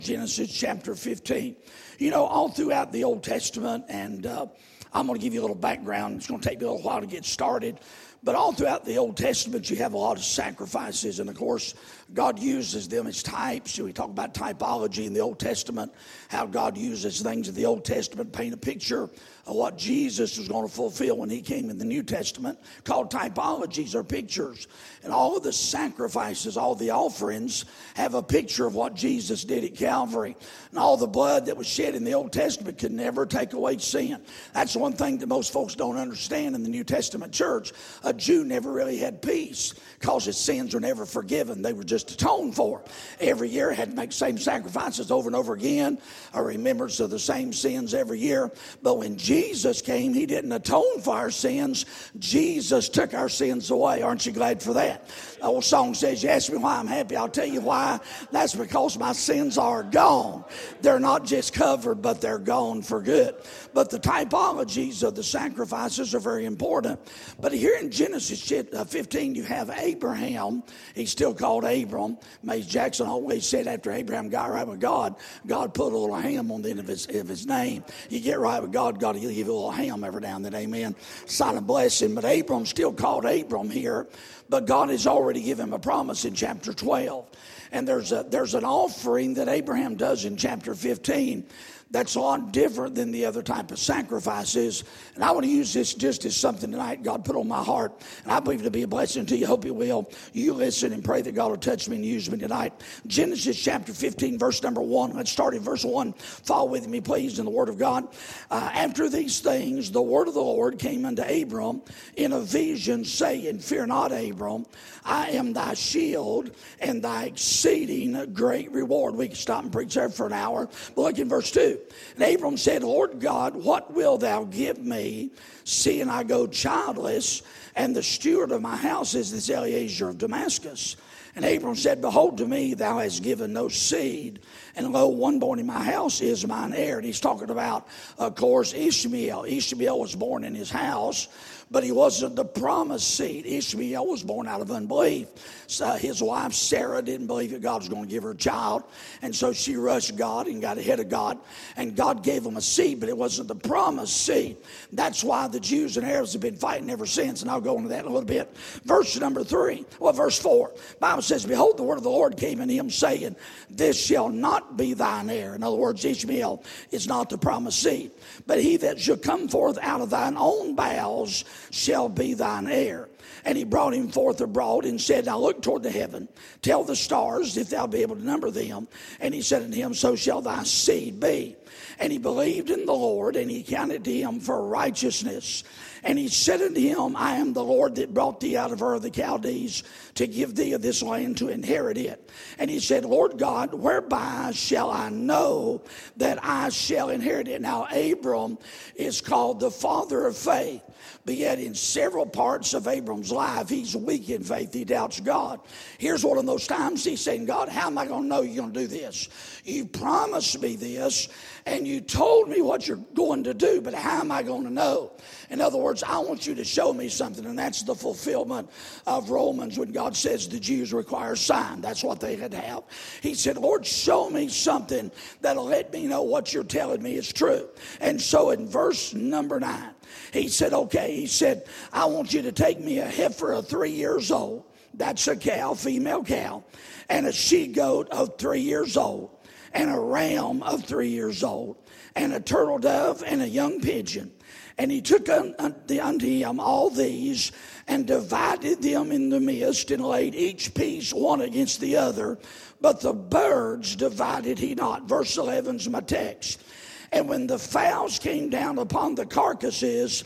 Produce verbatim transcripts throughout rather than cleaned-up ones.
Genesis chapter fifteen. You know, all throughout the Old Testament, and uh, I'm going to give you a little background. It's going to take me a little while to get started. But all throughout the Old Testament, you have a lot of sacrifices. And, of course, God uses them as types. We talk about typology in the Old Testament, how God uses things in the Old Testament, paint a picture of what Jesus was going to fulfill when he came in the New Testament, called typologies or pictures. And all of the sacrifices, all the offerings have a picture of what Jesus did at Calvary. And all the blood that was shed in the Old Testament could never take away sin. That's one thing that most folks don't understand in the New Testament church. A Jew never really had peace because his sins were never forgiven. They were just atoned for. Every year had to make the same sacrifices over and over again, a remembrance of the same sins every year. But when Jesus came, he didn't atone for our sins. Jesus took our sins away. Aren't you glad for that? The old song says, you ask me why I'm happy, I'll tell you why. That's because my sins are gone. They're not just covered, but they're gone for good. But the typologies of the sacrifices are very important. But here in Genesis fifteen, you have Abraham. He's still called Abram. Mays Jackson always said after Abraham got right with God, God put a little ham on the end of his, of his name. You get right with God, God will give you a little ham every now and then, amen. Sign of blessing. But Abram's still called Abram here. But God has already given him a promise in chapter twelve. And there's a there's an offering that Abraham does in chapter fifteen that's a lot different than the other type of sacrifices. And I want to use this just as something tonight God put on my heart. And I believe it'll be a blessing to you. Hope you will. You listen and pray that God will touch me and use me tonight. Genesis chapter fifteen, verse number one. Let's start in verse one. Follow with me, please, in the Word of God. Uh, after these things, the word of the Lord came unto Abram in a vision, saying, Fear not, Abram. I am thy shield and thy exceeding great reward. We can stop and preach there for an hour. But look in verse two. And Abram said, Lord God, what wilt thou give me, seeing I go childless, and the steward of my house is this Eliezer of Damascus? And Abram said, Behold, to me thou hast given no seed, and lo, one born in my house is mine heir. And he's talking about, of course, Ishmael. Ishmael was born in his house, but he wasn't the promised seed. Ishmael was born out of unbelief. So his wife, Sarah, didn't believe that God was going to give her a child. And so she rushed God and got ahead of God. And God gave him a seed, but it wasn't the promised seed. That's why the Jews and Arabs have been fighting ever since. And I'll go into that in a little bit. Verse number three. Well, verse four. The Bible says, Behold, the word of the Lord came unto him, saying, This shall not be thine heir. In other words, Ishmael is not the promised seed. But he that shall come forth out of thine own bowels shall be thine heir. And he brought him forth abroad and said, Now look toward the heaven, tell the stars if thou be able to number them. And he said unto him, So shall thy seed be. And he believed in the Lord, and he counted to him for righteousness. And he said unto him, I am the Lord that brought thee out of Ur of the Chaldees to give thee of this land to inherit it. And he said, Lord God, whereby shall I know that I shall inherit it? Now Abram is called the father of faith. But yet in several parts of Abram's life, he's weak in faith. He doubts God. Here's one of those times he's saying, God, how am I going to know you're going to do this? You promised me this, and you told me what you're going to do, but how am I going to know? In other words, I want you to show me something, and that's the fulfillment of Romans when God says the Jews require a sign. That's what they had to have. He said, Lord, show me something that'll let me know what you're telling me is true. And so in verse number nine, he said, okay, he said, I want you to take me a heifer of three years old. That's a cow, female cow, and a she-goat of three years old, and a ram of three years old, and a turtle dove, and a young pigeon. And he took unto him all these and divided them in the midst and laid each piece one against the other. But the birds divided he not. Verse eleven is my text. And when the fowls came down upon the carcasses,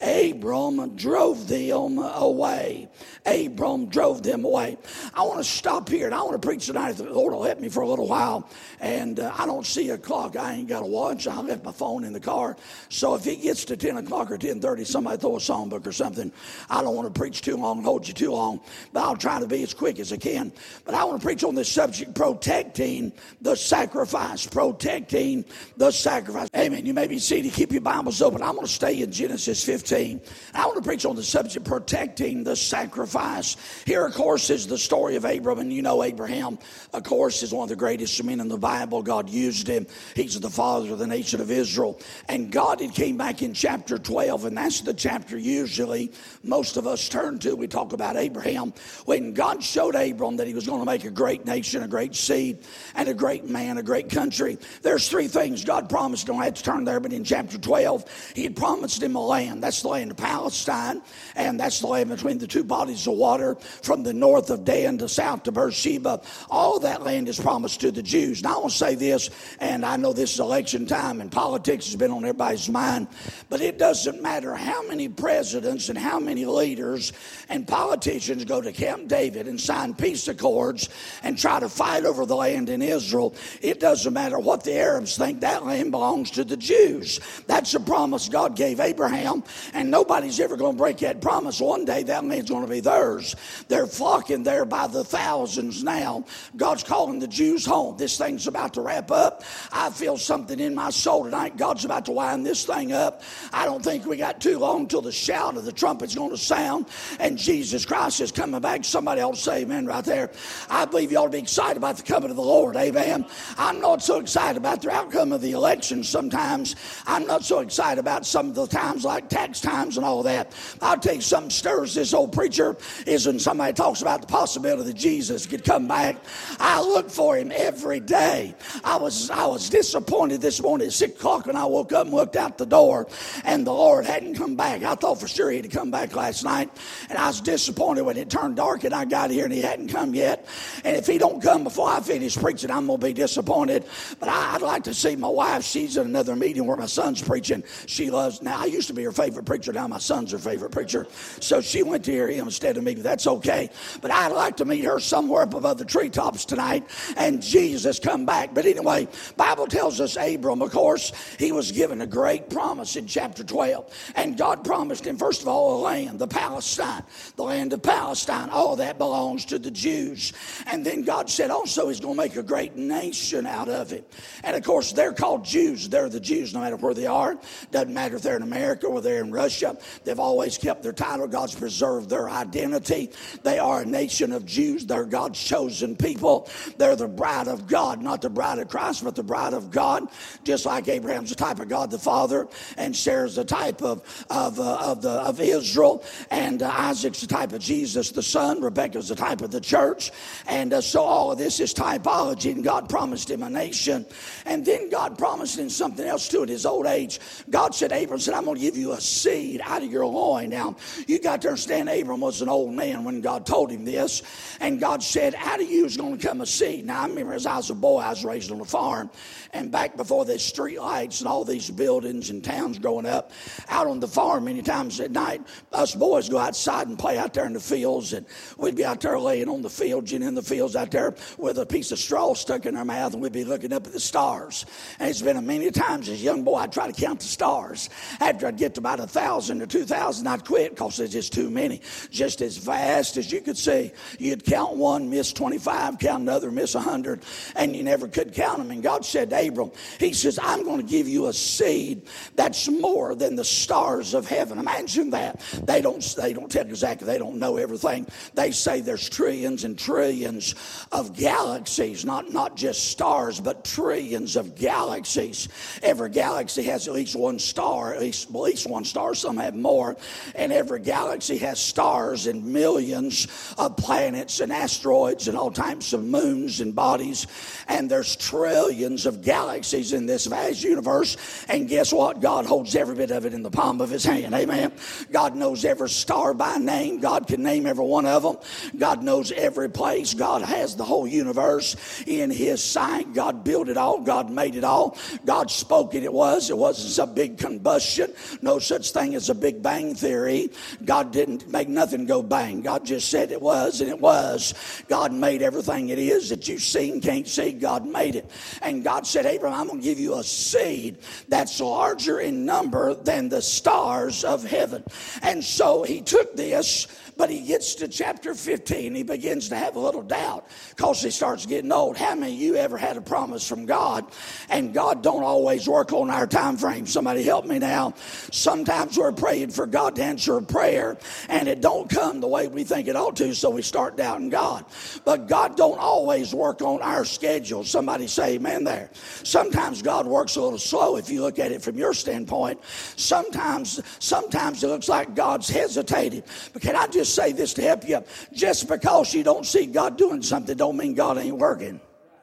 Abram drove them away. Abram drove them away. I want to stop here, and I want to preach tonight. The Lord will help me for a little while. And uh, I don't see a clock. I ain't got a watch. I left my phone in the car. So if it gets to ten o'clock or ten thirty, somebody throw a songbook or something. I don't want to preach too long and hold you too long, but I'll try to be as quick as I can. But I want to preach on this subject, protecting the sacrifice. Protecting the sacrifice. Amen. You may be seated. Keep your Bibles open. I'm going to stay in Genesis fifteen. fifteen. I want to preach on the subject, protecting the sacrifice. Here, of course, is the story of Abram, and you know Abraham, of course, is one of the greatest men in the Bible. God used him. He's the father of the nation of Israel. And God had came back in chapter twelve, and that's the chapter usually most of us turn to. We talk about Abraham. When God showed Abram that he was going to make a great nation, a great seed, and a great man, a great country, there's three things God promised. Don't have to turn there, but in chapter twelve, he had promised him a land. That's the land of Palestine, and that's the land between the two bodies of water from the north of Dan to south to Beersheba. All that land is promised to the Jews. Now I want to say this, and I know this is election time and politics has been on everybody's mind, but it doesn't matter how many presidents and how many leaders and politicians go to Camp David and sign peace accords and try to fight over the land in Israel. It doesn't matter what the Arabs think, that land belongs to the Jews. That's a promise God gave Abraham, and nobody's ever going to break that promise. One day that land's going to be theirs. They're flocking there by the thousands now. God's calling the Jews home. This thing's about to wrap up. I feel something in my soul tonight. God's about to wind this thing up. I don't think we got too long till the shout of the trumpet's going to sound and Jesus Christ is coming back. Somebody ought to say amen right there. I believe you ought to be excited about the coming of the Lord. Amen. I'm not so excited about the outcome of the election sometimes. I'm not so excited about some of the times like tax times and all that. I'll tell you something stirs this old preacher is when somebody talks about the possibility that Jesus could come back. I look for him every day. I was I was disappointed this morning at six o'clock when I woke up and looked out the door and the Lord hadn't come back. I thought for sure he'd come back last night, and I was disappointed when it turned dark and I got here and he hadn't come yet. And if he don't come before I finish preaching, I'm going to be disappointed. But I, I'd like to see my wife. She's in another meeting where my son's preaching. She loves, now I used to be her favorite preacher. Now my son's her favorite preacher. So she went to hear him instead of me, but that's okay. But I'd like to meet her somewhere up above the treetops tonight and Jesus come back. But anyway, Bible tells us Abram, of course, he was given a great promise in chapter twelve. And God promised him, first of all, a land, the Palestine, the land of Palestine. All that belongs to the Jews. And then God said also he's going to make a great nation out of it. And of course, they're called Jews. They're the Jews no matter where they are. Doesn't matter if they're in America or they're in Russia. They've always kept their title. God's preserved their identity. They are a nation of Jews. They're God's chosen people. They're the bride of God, not the bride of Christ, but the bride of God. Just like Abraham's the type of God the Father, and Sarah's the type of of uh, of the of Israel, and uh, Isaac's the type of Jesus the Son. Rebecca's the type of the church, and uh, so all of this is typology. And God promised him a nation, and then God promised him something else too. At his old age, God said, Abram said, "I'm going to give you a seed out of your loin." Now you got to understand, Abram was an old man when God told him this, and God said, "Out of you is going to come a seed." Now I remember as I was a boy, I was raised on a farm, and back before the street lights and all these buildings and towns growing up, out on the farm many times at night, us boys go outside and play out there in the fields, and we'd be out there laying on the fields and in the fields out there with a piece of straw stuck in our mouth, and we'd be looking up at the stars. And it's been a many times as a young boy I'd try to count the stars. After I'd get to about a thousand or two thousand, I'd quit because there's just too many. Just as fast as you could see, you'd count one, miss twenty-five, count another, miss one hundred, and you never could count them. And God said to Abram, he says, "I'm going to give you a seed that's more than the stars of heaven." Imagine that. They don't, they don't tell exactly, they don't know everything. They say there's trillions and trillions of galaxies, not, not just stars, but trillions of galaxies. Every galaxy has at least one star, at least, at least one star, some have more. And every galaxy has stars and millions of planets and asteroids and all types of moons and bodies. And there's trillions of galaxies in this vast universe. And guess what? God holds every bit of it in the palm of his hand. Amen. God knows every star by name. God can name every one of them. God knows every place. God has the whole universe in his sight. God built it all. God made it all. God spoke it. It was. It wasn't a big combustion. No such thing as a Big Bang theory. God didn't make nothing go bang. God just said it was, and it was. God made everything it is that you see and can't see. God made it. And God said, Abram, I'm going to give you a seed that's larger in number than the stars of heaven. And so he took this, but he gets to chapter fifteen. He begins to have a little doubt because he starts getting old. How many of you ever had a promise from God, and God don't always work on our time frame? Somebody help me now. Sometimes Sometimes we're praying for God to answer a prayer, and it don't come the way we think it ought to, so we start doubting God. But God don't always work on our schedule. Somebody say amen there. Sometimes God works a little slow if you look at it from your standpoint. Sometimes, sometimes it looks like God's hesitating. But can I just say this to help you? Just because you don't see God doing something don't mean God ain't working.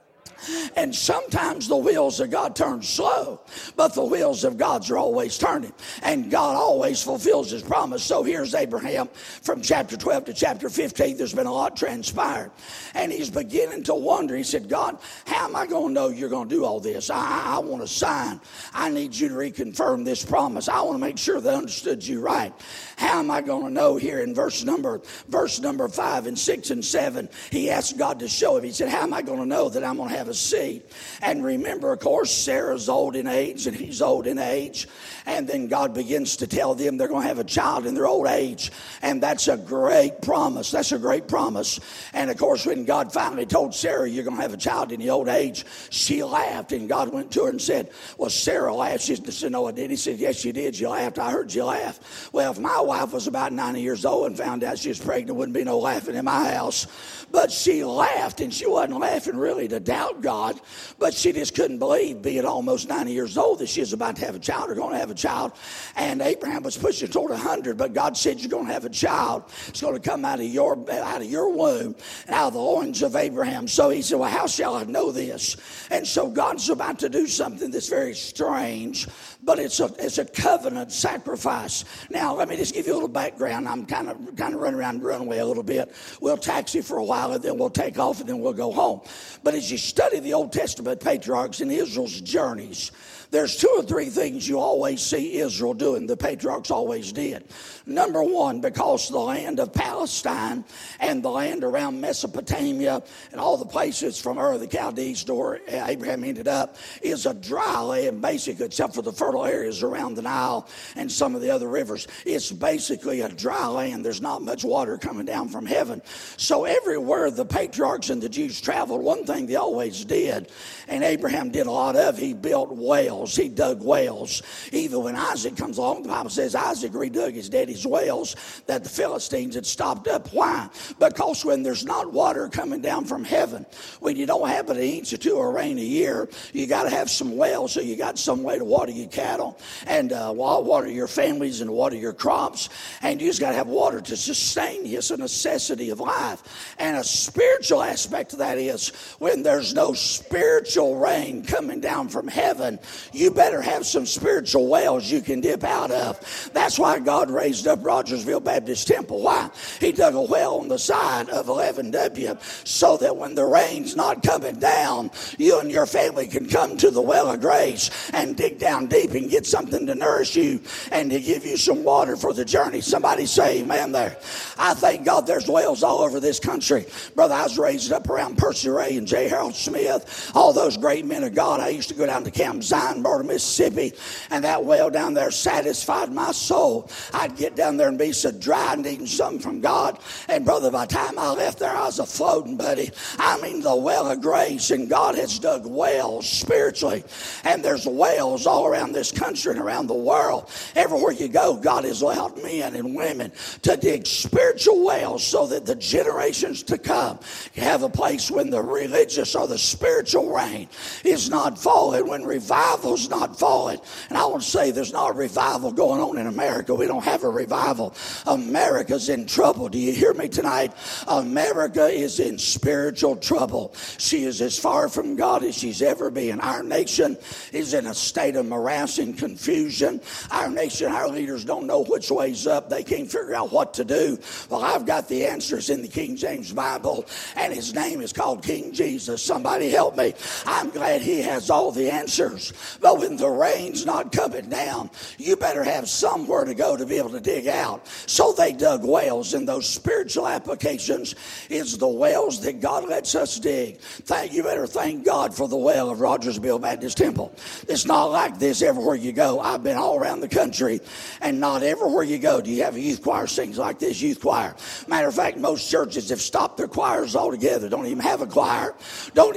And sometimes the wheels of God turn slow, but the wheels of God's are always turning. And God always fulfills his promise. So here's Abraham from chapter twelve to chapter fifteen. There's been a lot transpired. And he's beginning to wonder. He said, God, how am I going to know you're going to do all this? I, I, I want a sign. I need you to reconfirm this promise. I want to make sure they understood you right. How am I going to know? Here in verse number, verse number five and six and seven, he asked God to show him. He said, how am I going to know that I'm going to have a seed? And remember, of course, Sarah's old in age and he's old in age. And then God begins to tell them they're going to have a child in their old age. And that's a great promise. That's a great promise. And of course, when God finally told Sarah, you're going to have a child in the old age, she laughed. And God went to her and said, well, Sarah laughed. She said, no, I did. He said, yes, you did. You laughed. I heard you laugh. Well, if my wife was about ninety years old and found out she was pregnant, wouldn't be no laughing in my house. But she laughed, and she wasn't laughing really to doubt God, but she just couldn't believe, being almost ninety years old, that she was about to have a child or going to have a child. And Abraham was pushing toward one hundred, but God said, you're going to have a child. It's going to come out of your out of your womb and out of the loins of Abraham. So he said, well, how shall I know this? And so God's about to do something that's very strange, but it's a it's a covenant sacrifice. Now, let me just give you a little background. I'm kind of kind of running around the runway a little bit. We'll taxi for a while, and then we'll take off, and then we'll go home. But as you study the Old Testament patriarchs and Israel's journeys, there's two or three things you always see Israel doing. The patriarchs always did. Number one, because the land of Palestine and the land around Mesopotamia and all the places from Ur of the Chaldees to where Abraham ended up is a dry land, basically, except for the fertile areas around the Nile and some of the other rivers. It's basically a dry land. There's not much water coming down from heaven. So everywhere the patriarchs and the Jews traveled, one thing they always did, and Abraham did a lot of, he built wells. He dug wells. Even when Isaac comes along, the Bible says Isaac redug his daddy's wells that the Philistines had stopped up. Why? Because when there's not water coming down from heaven, when you don't have but an inch or two of rain a year, you got to have some wells, so you got some way to water your cattle and uh, water your families and water your crops. And you just got to have water to sustain you. It's a necessity of life. And a spiritual aspect of that is when there's no spiritual rain coming down from heaven, you better have some spiritual wells you can dip out of. That's why God raised up Rogersville Baptist Temple. Why? He dug a well on the side of eleven W so that when the rain's not coming down, you and your family can come to the well of grace and dig down deep and get something to nourish you and to give you some water for the journey. Somebody say amen there. I thank God there's wells all over this country. Brother, I was raised up around Percy Ray and J. Harold Smith, all those great men of God. I used to go down to Camp Zion, Murder, Mississippi, and that well down there satisfied my soul. I'd get down there and be so dry and needing something from God. And brother, by the time I left there, I was a floating, buddy. I mean, the well of grace, and God has dug wells spiritually. And there's wells all around this country and around the world. Everywhere you go, God has allowed men and women to dig spiritual wells so that the generations to come have a place when the religious or the spiritual rain is not falling, when revival's not falling. And I want to say there's not a revival going on in America. We don't have a revival. America's in trouble. Do you hear me tonight? America is in spiritual trouble. She is as far from God as she's ever been. Our nation is in a state of morass and confusion. Our nation, our leaders don't know which way's up. They can't figure out what to do. Well, I've got the answers in the King James Bible, and his name is called King Jesus. Somebody help me. I'm glad he has all the answers. But when the rain's not coming down, you better have somewhere to go to be able to dig out. So they dug wells, and those spiritual applications is the wells that God lets us dig. Thank you better thank God for the well of Rogersville Baptist Temple. It's not like this everywhere you go. I've been all around the country, and not everywhere you go do you have a youth choir sings like this youth choir. Matter of fact, most churches have stopped their choirs altogether. Don't even have a choir. Don't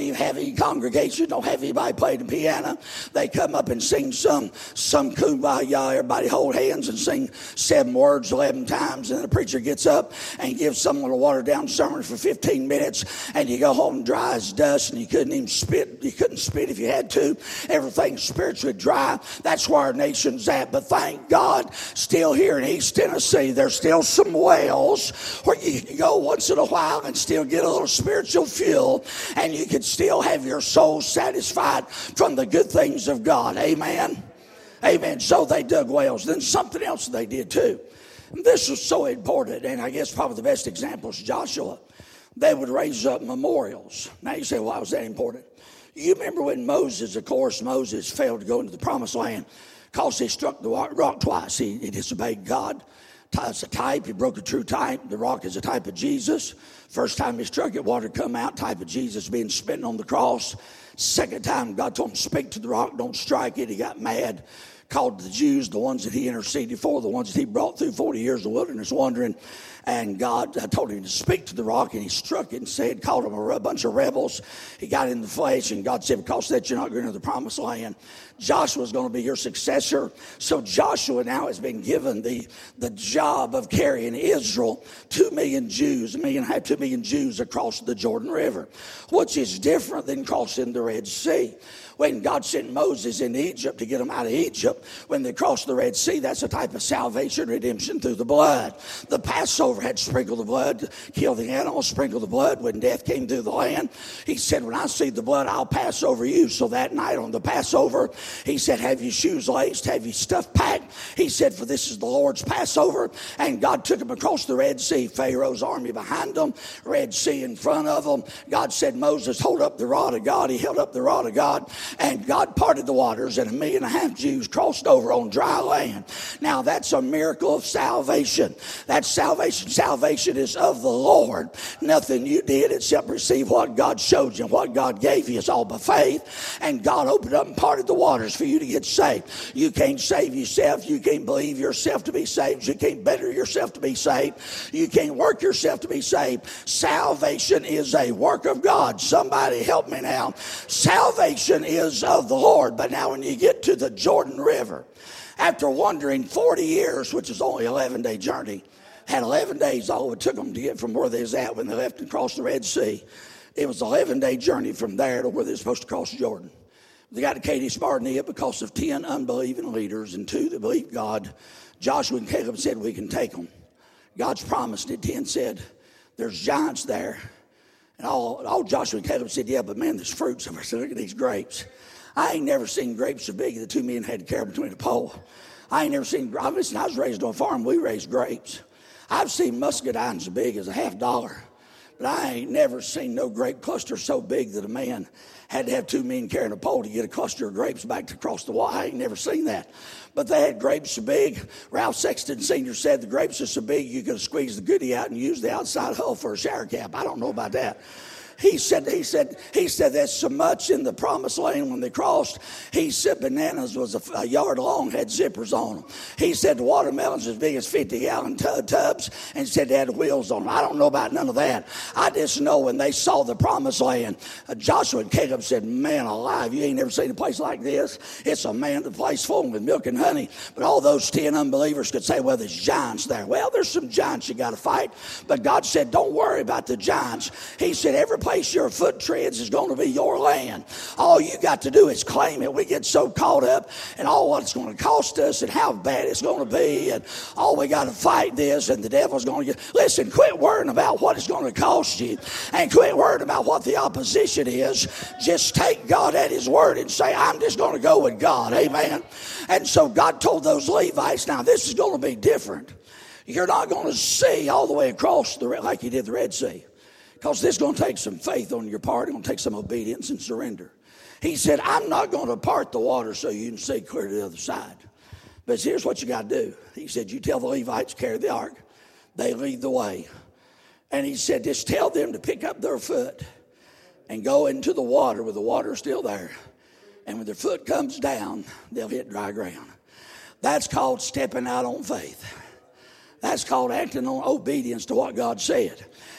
even have any congregation, don't have anybody play the piano. They come up and sing some, some kumbaya, everybody hold hands and sing seven words eleven times, and the preacher gets up and gives someone a watered down sermon for fifteen minutes, and you go home dry as dust, and you couldn't even spit. You couldn't spit if you had to. Everything's spiritually dry. That's where our nation's at. But thank God, still here in East Tennessee, there's still some wells where you can go once in a while and still get a little spiritual fuel, and you can still have your soul satisfied from the good things of God. Amen. Amen. So they dug wells. Then something else they did too. This was so important, and I guess probably the best example is Joshua. They would raise up memorials. Now you say, why was that important? You remember when Moses, of course, Moses failed to go into the promised land because he struck the rock twice. He, he disobeyed God. It's a type. He broke a true type. The rock is a type of Jesus. First time he struck it, water come out, type of Jesus being spitting on the cross. Second time, God told him, speak to the rock, don't strike it. He got mad, called the Jews, the ones that he interceded for, the ones that he brought through forty years of wilderness wandering. And God uh, told him to speak to the rock, and he struck it and said, called them a, a bunch of rebels. He got in the flesh, and God said, because that you're not going to the promised land, Joshua's going to be your successor. So Joshua now has been given the, the job of carrying Israel, two million Jews, a million and a half, two million Jews across the Jordan River, which is different than crossing the Red Sea. When God sent Moses into Egypt to get them out of Egypt, when they crossed the Red Sea, that's a type of salvation, redemption through the blood. The Passover had sprinkled the blood, killed the animal, sprinkled the blood when death came through the land. He said, when I see the blood, I'll pass over you. So that night on the Passover, he said, have your shoes laced, have your stuff packed. He said, for this is the Lord's Passover. And God took them across the Red Sea, Pharaoh's army behind them, Red Sea in front of them. God said, Moses, hold up the rod of God. He held up the rod of God. And God parted the waters, and a million and a half Jews crossed over on dry land. Now, that's a miracle of salvation. That's salvation. Salvation is of the Lord. Nothing you did except receive what God showed you. What God gave you is all by faith. And God opened up and parted the waters for you to get saved. You can't save yourself. You can't believe yourself to be saved. You can't better yourself to be saved. You can't work yourself to be saved. Salvation is a work of God. Somebody help me now. Salvation is of the Lord. But now when you get to the Jordan River, after wandering forty years, which is only an eleven day journey, had eleven days all it took them to get from where they was at when they left and crossed the Red Sea. It was an eleven day journey from there to where they were supposed to cross Jordan. They got to Kadesh Barnea because of ten unbelieving leaders and two that believed God. Joshua and Caleb said, we can take them. God's promised it. Ten said, there's giants there. And all, all Joshua and Caleb said, yeah, but man, there's fruits over there. Look at these grapes. I ain't never seen grapes so big that two men had to carry between a pole. I ain't never seen, listen, I was raised on a farm. We raised grapes. I've seen muscadines so big as a half dollar. But I ain't never seen no grape cluster so big that a man had to have two men carrying a pole to get a cluster of grapes back to across the wall. I ain't never seen that. But they had grapes so big. Ralph Sexton Senior said the grapes are so big you could squeeze the goodie out and use the outside hull for a shower cap. I don't know about that. He said, he said, he said that's so much in the promised land when they crossed. He said bananas was a, a yard long, had zippers on them. He said the watermelons as big as fifty gallon tubs, and said they had wheels on them. I don't know about none of that. I just know when they saw the promised land, uh, Joshua and Caleb said, man alive, you ain't never seen a place like this. It's a man, the place full with milk and honey. But all those ten unbelievers could say, well, there's giants there. Well, there's some giants you got to fight. But God said, don't worry about the giants. He said, every place your foot treads is going to be your land. All you got to do is claim it. We get so caught up in all what it's going to cost us and how bad it's going to be, and all we got to fight this, and the devil's going to get. Listen, quit worrying about what it's going to cost you, and quit worrying about what the opposition is. Just take God at his word and say, I'm just going to go with God. Amen. And so God told those Levites, now this is going to be different. You're not going to see all the way across the like you did the Red Sea. Because this is going to take some faith on your part. It's going to take some obedience and surrender. He said, I'm not going to part the water so you can see clear to the other side. But here's what you got to do. He said, you tell the Levites to carry the ark. They lead the way. And he said, just tell them to pick up their foot and go into the water with the water still there. And when their foot comes down, they'll hit dry ground. That's called stepping out on faith. That's called acting on obedience to what God said.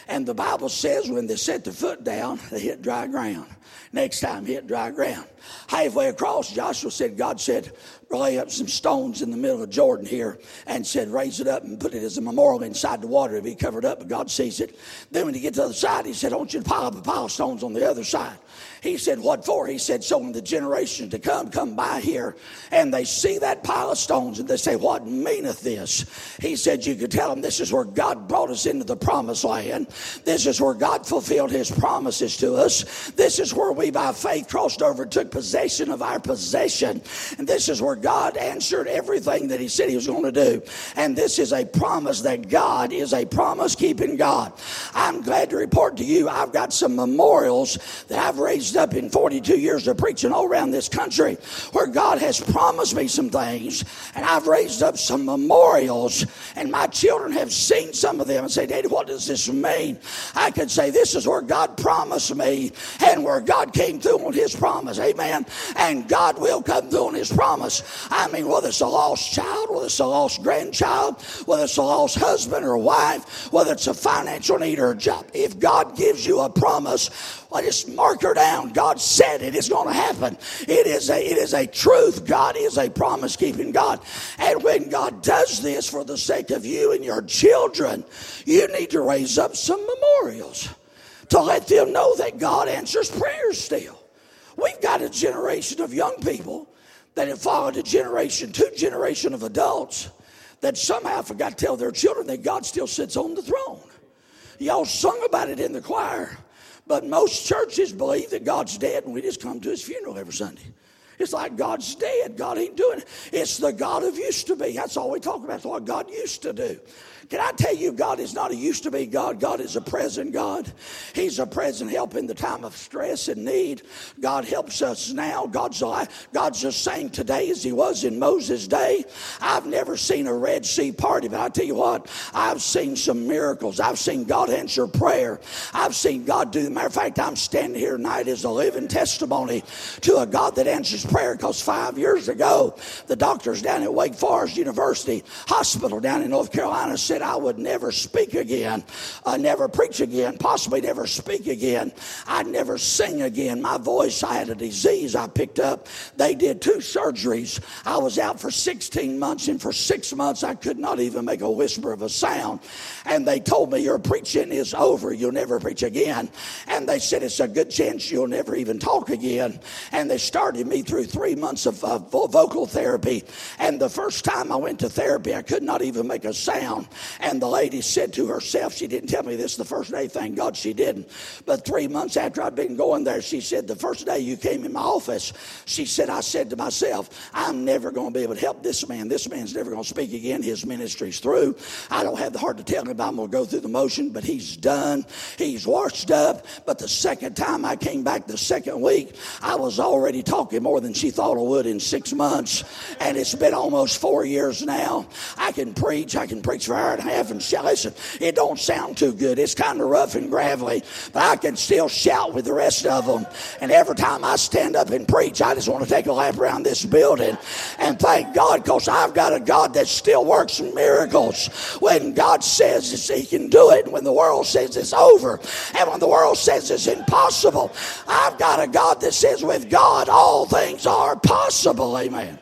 And the Bible says when they set their foot down, they hit dry ground. Next time, hit dry ground. Halfway across, Joshua said, God said, lay up some stones in the middle of Jordan here, and said, raise it up and put it as a memorial inside the water to be covered up, but God sees it. Then when you get to the other side, he said, I want you to pile up a pile of stones on the other side. He said, what for? He said, so when the generations to come come by here, and they see that pile of stones, and they say, what meaneth this? He said, you could tell them this is where God brought us into the promised land. This is where God fulfilled his promises to us. This is where we by faith crossed over and took possession of our possession. And this is where God answered everything that he said he was going to do. And this is a promise that God is a promise-keeping God. I'm glad to report to you I've got some memorials that I've raised up in forty-two years of preaching all around this country where God has promised me some things, and I've raised up some memorials, and my children have seen some of them and say, Daddy, what does this mean? I could say this is where God promised me and where God came through on his promise. Amen. And God will come through on his promise. I mean, whether it's a lost child, whether it's a lost grandchild, whether it's a lost husband or wife, whether it's a financial need or a job, if God gives you a promise, well, just mark her down. God said it is going to happen. It is a, it is a truth. God is a promise-keeping God. And when God does this for the sake of you and your children, you need to raise up some memorials to let them know that God answers prayers still. We've got a generation of young people that have followed a generation, two generation of adults that somehow forgot to tell their children that God still sits on the throne. Y'all sung about it in the choir. But most churches believe that God's dead, and we just come to his funeral every Sunday. It's like God's dead. God ain't doing it. It's the God of used to be. That's all we talk about. It's what God used to do. Can I tell you, God is not a used to be God. God is a present God. He's a present help in the time of stress and need. God helps us now. God's alive. God's the same today as he was in Moses' day. I've never seen a Red Sea party, but I tell you what, I've seen some miracles. I've seen God answer prayer. I've seen God do. Matter of fact, I'm standing here tonight as a living testimony to a God that answers prayer, because five years ago, the doctors down at Wake Forest University Hospital down in North Carolina said I would never speak again, uh, never preach again, possibly never speak again. I'd never sing again. My voice, I had a disease I picked up. They did two surgeries. I was out for sixteen months, and for six months I could not even make a whisper of a sound. And they told me, your preaching is over. You'll never preach again. And they said it's a good chance you'll never even talk again. And they started me through three months of uh, vocal therapy. And the first time I went to therapy, I could not even make a sound. And the lady said to herself, she didn't tell me this the first day, thank God she didn't. But three months after I'd been going there, she said, the first day you came in my office, she said, I said to myself, I'm never going to be able to help this man. This man's never going to speak again. His ministry's through. I don't have the heart to tell him I'm going to go through the motion, but he's done. He's washed up. But the second time I came back, the second week, I was already talking more than she thought I would in six months. And it's been almost four years now. I can preach. I can preach for an hour and a half and shout. Listen, it don't sound too good. It's kind of rough and gravelly, but I can still shout with the rest of them. And every time I stand up and preach, I just want to take a lap around this building and thank God, because I've got a God that still works miracles. When God says he can do it, when the world says it's over, and when the world says it's impossible, I've got a God that says with God all things are possible. Amen.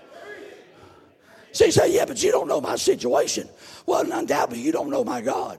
So you say, yeah, but you don't know my situation. Well, undoubtedly, you don't know my God.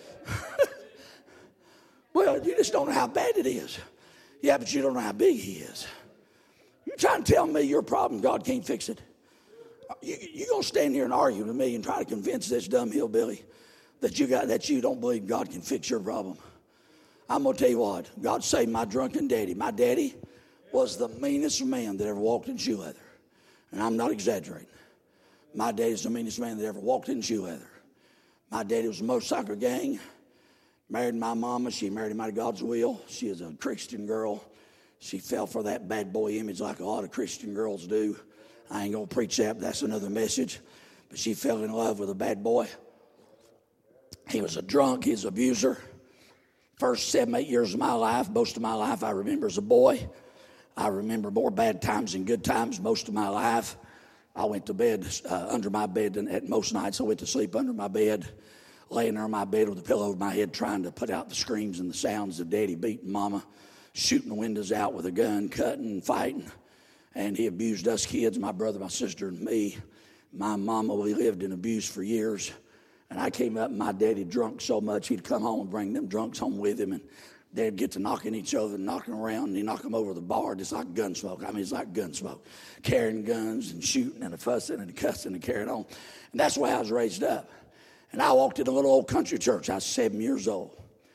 Well, you just don't know how bad it is. Yeah, but you don't know how big he is. You're trying to tell me your problem, God can't fix it. You, you're going to stand here and argue with me and try to convince this dumb hillbilly that you got that you don't believe God can fix your problem. I'm going to tell you what. God saved my drunken daddy. My daddy was the meanest man that ever walked in shoe leather. And I'm not exaggerating. My daddy's the meanest man that ever walked in shoe leather. My daddy was a motorcycle gang. Married my mama. She married him out of God's will. She is a Christian girl. She fell for that bad boy image like a lot of Christian girls do. I ain't going to preach that, but that's another message. But she fell in love with a bad boy. He was a drunk. He was an abuser. First seven, eight years of my life, most of my life I remember as a boy. I remember more bad times than good times most of my life. I went to bed uh, under my bed, and at most nights I went to sleep under my bed. laying there on my bed with a pillow over my head trying to put out the screams and the sounds of Daddy beating Mama, shooting the windows out with a gun, cutting and fighting. And he abused us kids, my brother, my sister, and me. My mama, we lived in abuse for years. And I came up and my daddy drunk so much he'd come home and bring them drunks home with him. And they'd get to knocking each other and knocking around, and he'd knock them over the bar just like gun smoke. I mean, it's like gun smoke. Carrying guns and shooting and a fussing and a cussing and carrying on. And that's the way I was raised up. And I walked in a little old country church. I was seven years old.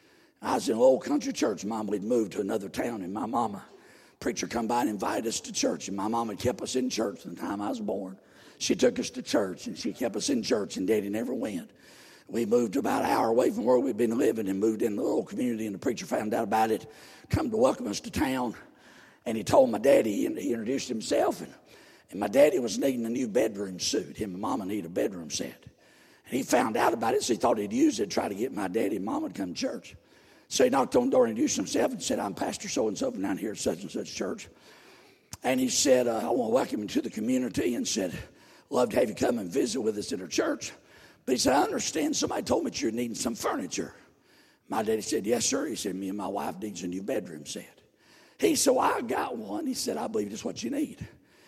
I was in an old country church. Mom, we'd moved to another town, and my mama, preacher come by and invited us to church. And my mama kept us in church from the time I was born. She took us to church, and she kept us in church, and Daddy never went. We moved about an hour away from where we'd been living and moved in the little community, and the preacher found out about it, come to welcome us to town. And he told my daddy, and he introduced himself, and, and my daddy was needing a new bedroom suit. Him and Mama needed a bedroom set. And he found out about it, so he thought he'd use it to try to get my daddy and Mama to come to church. So he knocked on the door and introduced himself and said, I'm Pastor so-and-so from down here at such and such church. And he said, uh, I want to welcome you to the community, and said, love to have you come and visit with us at our church. But he said, I understand somebody told me that you're needing some furniture. My daddy said, yes, sir. He said, me and my wife needs a new bedroom set. He said, well, I got one. He said, I believe it's what you need.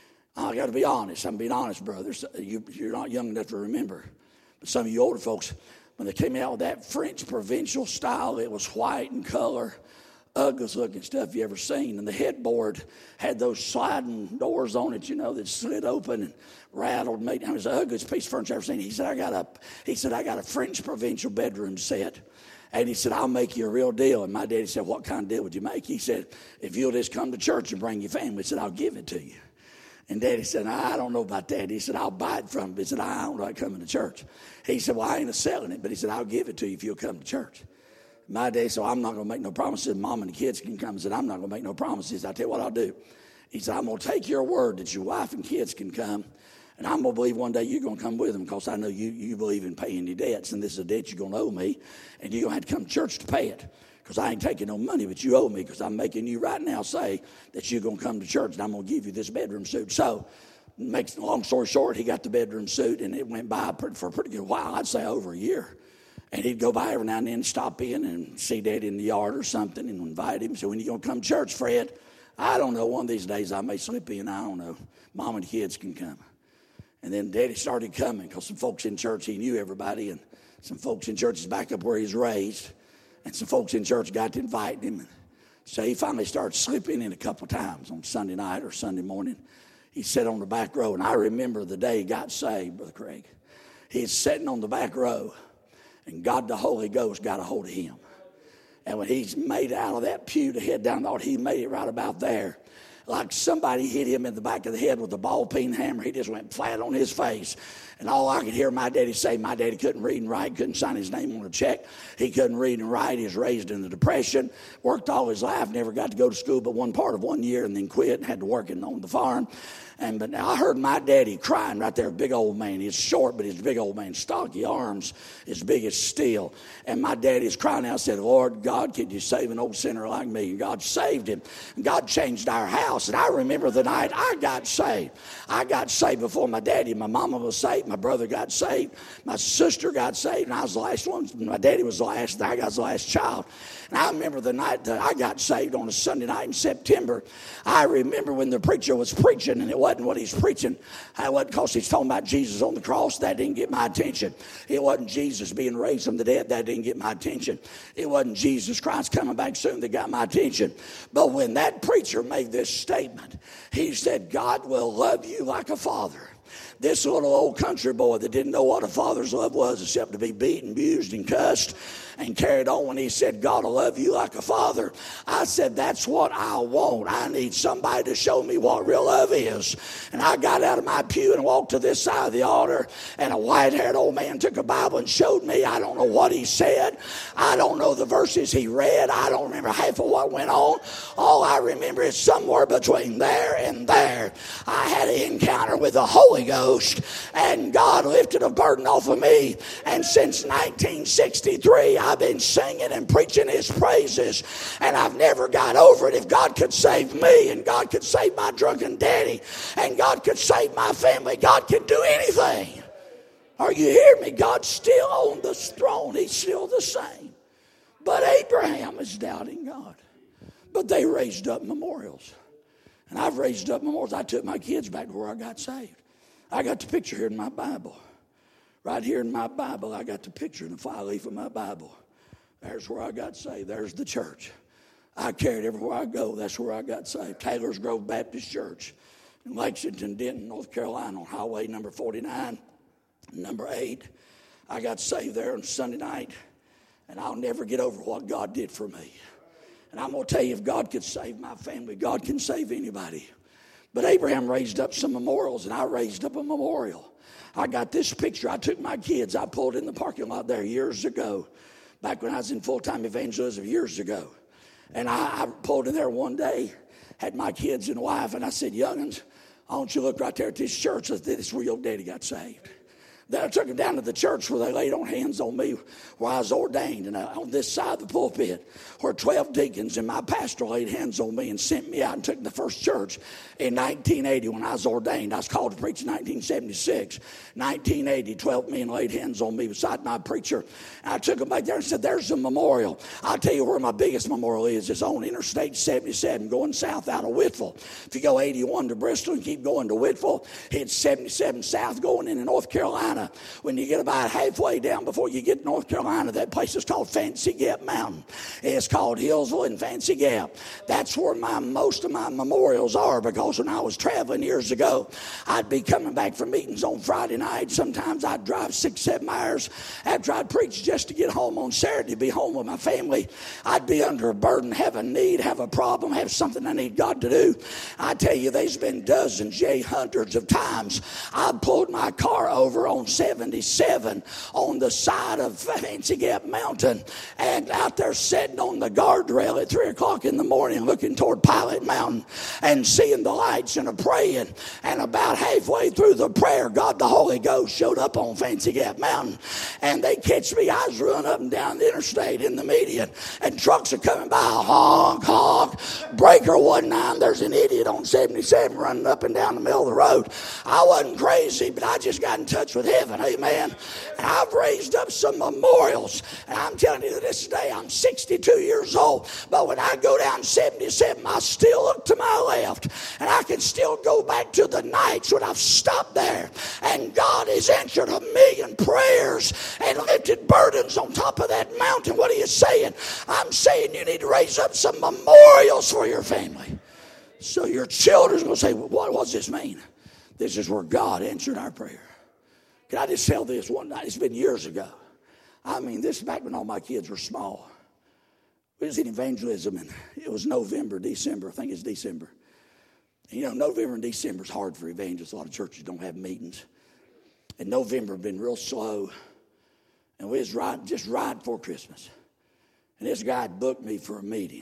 I got to be honest. I'm being honest, brothers. You, you're not young enough to remember. But some of you older folks, when they came out with that French provincial style, it was white in color, ugliest looking stuff you ever seen. And the headboard had those sliding doors on it, you know, that slid open and rattled. Made it was the ugliest piece of furniture I've ever seen. He said, I got a, he said, I got a French provincial bedroom set. And he said, I'll make you a real deal. And my daddy said, what kind of deal would you make? He said, if you'll just come to church and bring your family. He said, I'll give it to you. And Daddy said, I don't know about that. He said, I'll buy it from him. He said, I don't like coming to church. He said, well, I ain't selling it. But he said, I'll give it to you if you'll come to church. My daddy said, I'm not going to make no promises. Mom and the kids can come. He said, I'm not going to make no promises. I'll tell you what I'll do. He said, I'm going to take your word that your wife and kids can come. And I'm going to believe one day you're going to come with them, because I know you, you believe in paying your debts. And this is a debt you're going to owe me. And you're going to have to come to church to pay it. Because I ain't taking no money, but you owe me, because I'm making you right now say that you're going to come to church, and I'm going to give you this bedroom suit. So, makes long story short, he got the bedroom suit, and it went by for a pretty good while. I'd say over a year. And he'd go by every now and then, stop in and see Daddy in the yard or something, and invite him. So when you going to come to church, Fred? I don't know. One of these days I may slip in. I don't know. Mom and the kids can come. And then Daddy started coming, because some folks in church, he knew everybody, and some folks in church is back up where he's raised. And some folks in church got to invite him. So he finally started slipping in a couple times on Sunday night or Sunday morning. He sat on the back row, and I remember the day he got saved, Brother Craig. He's sitting on the back row, and God the Holy Ghost got a hold of him. And when he's made it out of that pew to head down the hall, he made it right about there. Like somebody hit him in the back of the head with a ball peen hammer. He just went flat on his face. And all I could hear my daddy say, my daddy couldn't read and write, couldn't sign his name on a check. He couldn't read and write. He was raised in the Depression, worked all his life, never got to go to school but one part of one year, and then quit and had to work on the farm. And but I heard my daddy crying right there, big old man. He's short, but he's a big old man, stocky arms, as big as steel. And my daddy's crying out, said, Lord God, could you save an old sinner like me? And God saved him. And God changed our house. And I remember the night I got saved. I got saved before my daddy. My mama was saved. My brother got saved. My sister got saved. And I was the last one. My daddy was the last. I got the last child. And I remember the night that I got saved on a Sunday night in September. I remember when the preacher was preaching, and it wasn't what he's preaching. It wasn't because he's talking about Jesus on the cross. That didn't get my attention. It wasn't Jesus being raised from the dead. That didn't get my attention. It wasn't Jesus Christ coming back soon that got my attention. But when that preacher made this statement, he said, God will love you like a father. This little old country boy that didn't know what a father's love was except to be beaten, abused, and cussed and carried on, when he said, God will love you like a father, I said, that's what I want. I need somebody to show me what real love is. And I got out of my pew and walked to this side of the altar, and a white-haired old man took a Bible and showed me. I don't know what he said. I don't know the verses he read. I don't remember half of what went on. All I remember is somewhere between there and there, I had an encounter with the Holy Ghost, and God lifted a burden off of me. And since nineteen sixty-three, I've been singing and preaching his praises, and I've never got over it. If God could save me, and God could save my drunken daddy, and God could save my family, God can do anything. Are you hearing me? God's still on the throne. He's still the same. But Abraham is doubting God. But they raised up memorials. And I've raised up memorials. I took my kids back to where I got saved. I got the picture here in my Bible. Right here in my Bible, I got the picture in the fly leaf of my Bible. There's where I got saved. There's the church. I carry it everywhere I go. That's where I got saved. Taylor's Grove Baptist Church in Lexington, Denton, North Carolina on highway number forty-nine, number eight. I got saved there on Sunday night, and I'll never get over what God did for me. And I'm going to tell you, if God could save my family, God can save anybody. But Abraham raised up some memorials, and I raised up a memorial. I got this picture. I took my kids. I pulled in the parking lot there years ago, back when I was in full-time evangelism years ago. And I, I pulled in there one day, had my kids and wife, and I said, young'uns, I want you to look right there at this church. This is where your daddy got saved. Then I took them down to the church where they laid on hands on me where I was ordained. And on this side of the pulpit where twelve deacons and my pastor laid hands on me and sent me out and took me to the first church in nineteen eighty when I was ordained. I was called to preach in nineteen seventy-six. nineteen eighty, twelve men laid hands on me beside my preacher. And I took them back there and said, there's a memorial. I'll tell you where my biggest memorial is. It's on Interstate seventy-seven going south out of Whitfield. If you go eighty-one to Bristol and keep going to Whitfield, it's seventy-seven south going into North Carolina. When you get about halfway down before you get to North Carolina, that place is called Fancy Gap Mountain. It's called Hillsville and Fancy Gap. That's where my most of my memorials are, because when I was traveling years ago, I'd be coming back from meetings on Friday night. Sometimes I'd drive six, seven hours after I'd preach just to get home on Saturday, be home with my family. I'd be under a burden, have a need, have a problem, have something I need God to do. I tell you, there's been dozens, yea, hundreds of times I pulled my car over on seventy-seven on the side of Fancy Gap Mountain and out there sitting on the guardrail at three o'clock in the morning looking toward Pilot Mountain and seeing the lights and a praying. And about halfway through the prayer, God the Holy Ghost showed up on Fancy Gap Mountain, and they catch me. I was running up and down the interstate in the median, and trucks are coming by, honk, honk. Breaker wasn't on. There's an idiot on seventy-seven running up and down the middle of the road. I wasn't crazy, but I just got in touch with heaven, amen. And I've raised up some memorials, and I'm telling you this day, I'm sixty-two years old, but when I go down seventy-seven, I still look to my left, and I can still go back to the nights when I've stopped there, and God has answered a million prayers and lifted burdens on top of that mountain. What are you saying? I'm saying you need to raise up some memorials for your family, so your children's going to say, well, what does this mean? This is where God answered our prayer. Can I just tell this one night? It's been years ago. I mean, this is back when all my kids were small. We was in evangelism, and it was November, December. I think it's December. And, you know, November and December is hard for evangelists. A lot of churches don't have meetings. And November had been real slow. And we was right, just right before Christmas. And this guy had booked me for a meeting.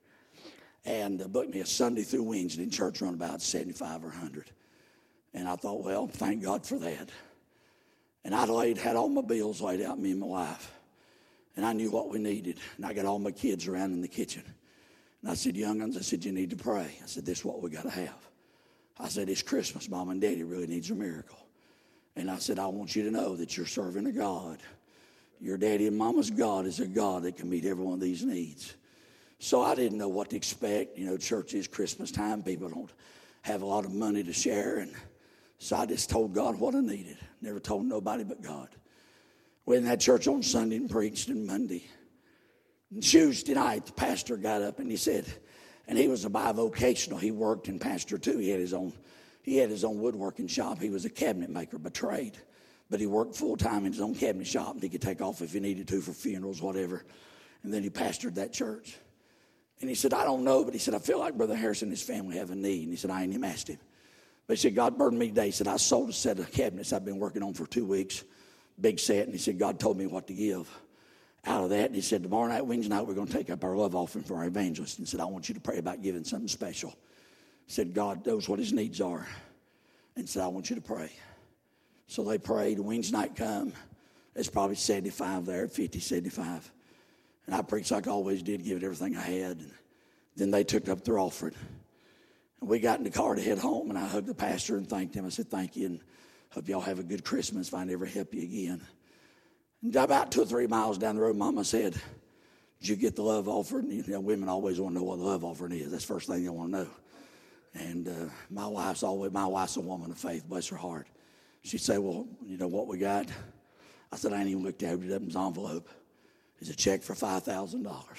And uh, booked me a Sunday through Wednesday in church around about seventy-five or one hundred. And I thought, well, thank God for that. And I laid, had all my bills laid out, me and my wife. And I knew what we needed. And I got all my kids around in the kitchen. And I said, young'uns, I said, you need to pray. I said, this is what we got to have. I said, it's Christmas. Mom and Daddy really needs a miracle. And I said, I want you to know that you're serving a God. Your daddy and mama's God is a God that can meet every one of these needs. So I didn't know what to expect. You know, church is Christmas time. People don't have a lot of money to share. And so I just told God what I needed. Never told nobody but God. We had church on Sunday and preached on Monday. And Tuesday night, the pastor got up and he said, and he was a bivocational. He worked in pastor too. He had his own, he had his own woodworking shop. He was a cabinet maker by trade. But he worked full-time in his own cabinet shop, and he could take off if he needed to for funerals, whatever. And then he pastored that church. And he said, I don't know, but he said, I feel like Brother Harrison and his family have a need. And he said, I ain't even asked him. But he said, God burdened me today. He said, I sold a set of cabinets I've been working on for two weeks, big set. And he said, God told me what to give out of that. And he said, tomorrow night, Wednesday night, we're going to take up our love offering for our evangelist. And he said, I want you to pray about giving something special. He said, God knows what his needs are. And he said, I want you to pray. So they prayed. Wednesday night come. There's probably seventy-five there, fifty, seventy-five. And I preached like I always did, give it everything I had. And then they took up their offering. And we got in the car to head home, and I hugged the pastor and thanked him. I said, thank you. And Hope y'all have a good Christmas if I never help you again. And about two or three miles down the road, Mama said, did you get the love offering? You know, women always want to know what the love offering is. That's the first thing they want to know. And uh, my wife's always, my wife's a woman of faith, bless her heart. She'd say, well, you know what we got? I said, I ain't even looked at it. It up in his envelope. It's a check for five thousand dollars.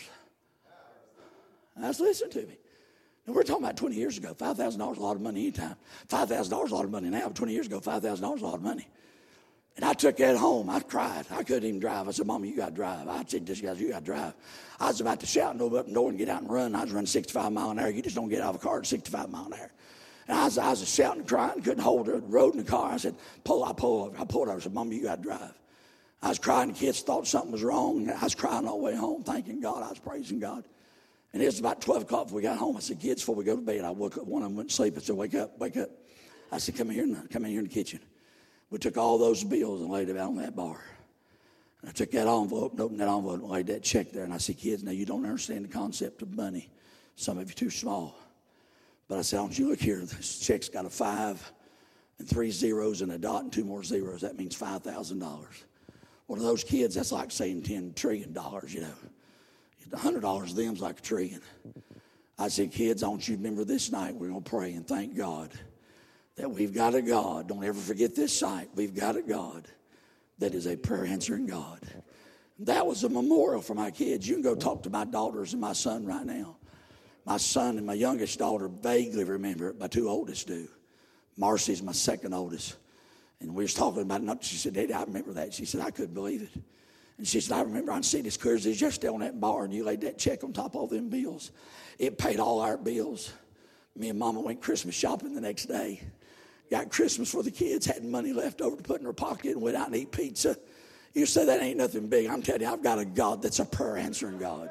I said, listen to me. And we're talking about twenty years ago. five thousand dollars is a lot of money anytime. five thousand dollars is a lot of money now. twenty years ago, five thousand dollars is a lot of money. And I took that home. I cried. I couldn't even drive. I said, Mama, you got to drive. I said, this guys, you got to drive. I was about to shout and open up the door and get out and run. I was running sixty-five mile an hour. You just don't get out of a car at sixty-five mile an hour. And I was, I was shouting and crying, couldn't hold the road in the car. I said, pull, I pulled over. I pulled over. I said, Mama, you got to drive. I was crying. The kids thought something was wrong. And I was crying all the way home, thanking God. I was praising God. And it was about twelve o'clock before we got home. I said, kids, before we go to bed, I woke up. One of them went to sleep. I said, wake up, wake up. I said, come in here, and come in here in the kitchen. We took all those bills and laid them out on that bar. And I took that envelope and opened that envelope and laid that check there. And I said, kids, now you don't understand the concept of money. Some of you too small. But I said, I want you to look here. This check's got a five and three zeros and a dot and two more zeros. That means five thousand dollars. One of those kids, that's like saying ten trillion dollars, you know. one hundred dollars to them is like a trillion. I said, kids, I want you to remember this night we're going to pray and thank God that we've got a God. Don't ever forget this sight. We've got a God that is a prayer answering God. That was a memorial for my kids. You can go talk to my daughters and my son right now. My son and my youngest daughter vaguely remember it. My two oldest do. Marcy's my second oldest. And we was talking about it. She said, Daddy, I remember that. She said, I couldn't believe it. And she said, I remember I see it as clear as yesterday on that bar, and you laid that check on top of all them bills. It paid all our bills. Me and Mama went Christmas shopping the next day. Got Christmas for the kids, had money left over to put in her pocket, and went out and eat pizza. You say that ain't nothing big. I'm telling you, I've got a God that's a prayer answering God.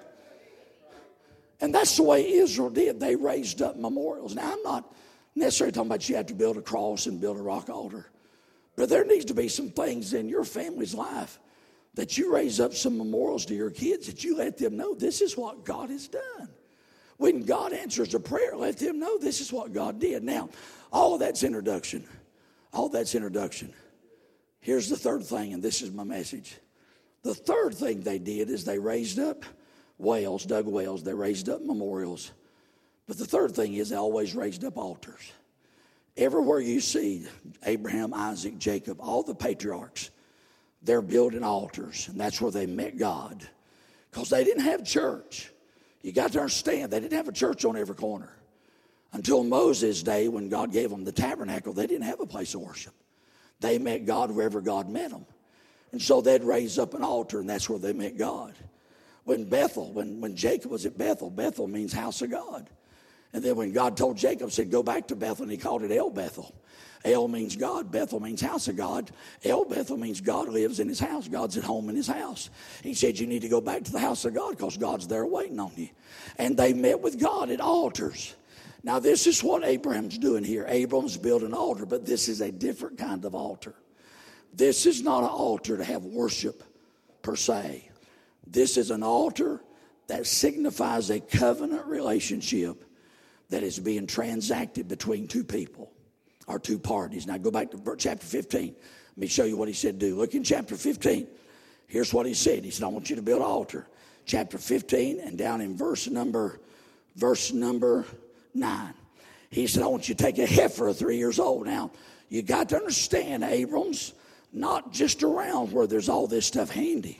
And that's the way Israel did. They raised up memorials. Now, I'm not necessarily talking about you have to build a cross and build a rock altar. But there needs to be some things in your family's life that you raise up some memorials to your kids, that you let them know this is what God has done. When God answers a prayer, let them know this is what God did. Now, all of that's introduction. All of that's introduction. Here's the third thing, and this is my message. The third thing they did is they raised up wells, dug wells. They raised up memorials. But the third thing is they always raised up altars. Everywhere you see Abraham, Isaac, Jacob, all the patriarchs, they're building altars, and that's where they met God. Because they didn't have church. You got to understand, they didn't have a church on every corner. Until Moses' day, when God gave them the tabernacle, they didn't have a place of worship. They met God wherever God met them. And so they'd raise up an altar, and that's where they met God. When Bethel, when, when Jacob was at Bethel, Bethel means house of God. And then when God told Jacob, said, go back to Bethel, and he called it El Bethel. El means God. Bethel means house of God. El Bethel means God lives in his house. God's at home in his house. He said you need to go back to the house of God because God's there waiting on you. And they met with God at altars. Now, this is what Abraham's doing here. Abram's building an altar, but this is a different kind of altar. This is not an altar to have worship per se. This is an altar that signifies a covenant relationship that is being transacted between two people or two parties. Now go back to chapter fifteen. Let me show you what he said do. Look in chapter fifteen. Here's what he said. He said, I want you to build an altar. Chapter fifteen and down in verse number, verse number nine. He said, I want you to take a heifer of three years old. Now, you got to understand, Abram's not just around where there's all this stuff handy.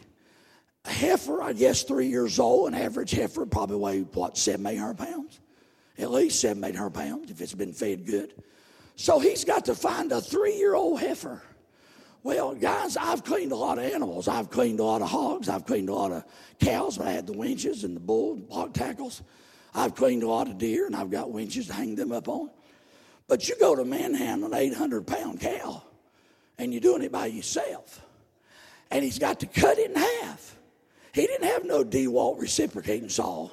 A heifer, I guess, three years old, an average heifer probably weigh, what, seven, eight hundred pounds? At least seven, eight hundred pounds if it's been fed good. So he's got to find a three-year-old heifer. Well, guys, I've cleaned a lot of animals. I've cleaned a lot of hogs. I've cleaned a lot of cows. I had the winches and the bull and hog tackles. I've cleaned a lot of deer, and I've got winches to hang them up on. But you go to manhandle an eight hundred pound cow, and you're doing it by yourself. And he's got to cut it in half. He didn't have no DeWalt reciprocating saw.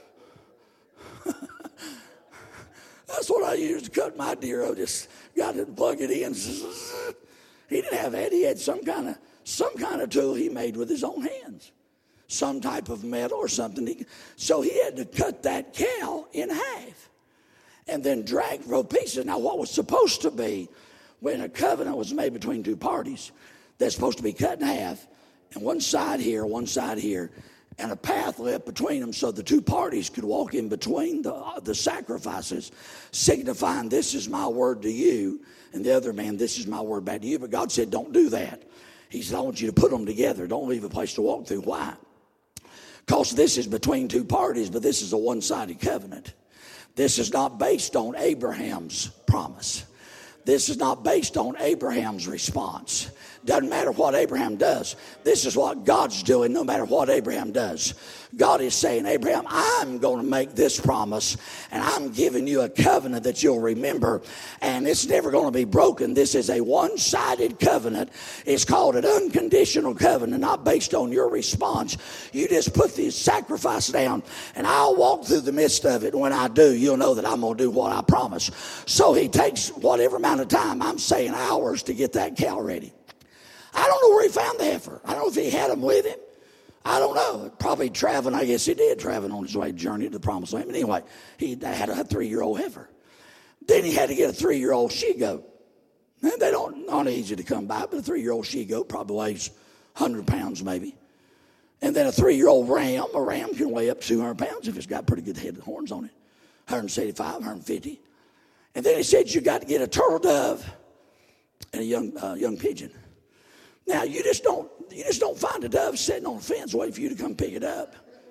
That's what I used to cut my deer. I just got it and plug it in. He didn't have that. He had some kind of some kind of tool he made with his own hands. Some type of metal or something. He, so he had to cut that cow in half and then drag for pieces. Now what was supposed to be when a covenant was made between two parties that's supposed to be cut in half, and one side here, one side here, and a path left between them so the two parties could walk in between the, the sacrifices, signifying this is my word to you, and the other man, this is my word back to you. But God said, don't do that. He said, I want you to put them together. Don't leave a place to walk through. Why? Because this is between two parties, but this is a one-sided covenant. This is not based on Abraham's promise. This is not based on Abraham's response. Doesn't matter what Abraham does. This is what God's doing no matter what Abraham does. God is saying, Abraham, I'm going to make this promise, and I'm giving you a covenant that you'll remember, and it's never going to be broken. This is a one-sided covenant. It's called an unconditional covenant, not based on your response. You just put the sacrifice down, and I'll walk through the midst of it. When I do, you'll know that I'm going to do what I promise. So he takes whatever amount of time, I'm saying hours, to get that cow ready. I don't know where he found the heifer. I don't know if he had them with him. I don't know. Probably traveling. I guess he did traveling on his way journey to the promised land. But anyway, he had a three-year-old heifer. Then he had to get a three-year-old she-goat. And they don't aren't easy to come by, but a three-year-old she-goat probably weighs one hundred pounds maybe. And then a three-year-old ram. A ram can weigh up to two hundred pounds if it's got pretty good head and horns on it. one seventy-five, one fifty. And then he said you got to get a turtle dove and a young uh, young pigeon. Now, you just don't you just don't find a dove sitting on a fence waiting for you to come pick it up.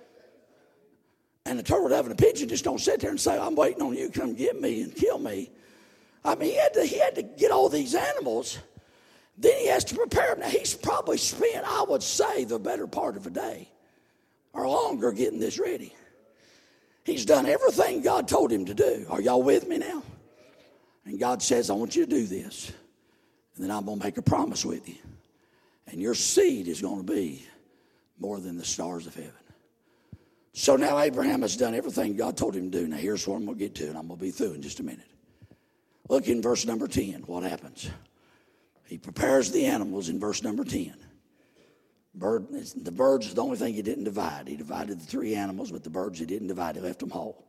And a turtle dove and a pigeon just don't sit there and say, I'm waiting on you to come get me and kill me. I mean, he had to, he had to get all these animals. Then he has to prepare them. Now, he's probably spent, I would say, the better part of a day or longer getting this ready. He's done everything God told him to do. Are y'all with me now? And God says, I want you to do this. And then I'm going to make a promise with you. And your seed is going to be more than the stars of heaven. So now Abraham has done everything God told him to do. Now here's what I'm going to get to, and I'm going to be through in just a minute. Look in verse number ten. What happens? He prepares the animals in verse number ten. Bird, the birds is the only thing he didn't divide. He divided the three animals, but the birds he didn't divide. He left them whole.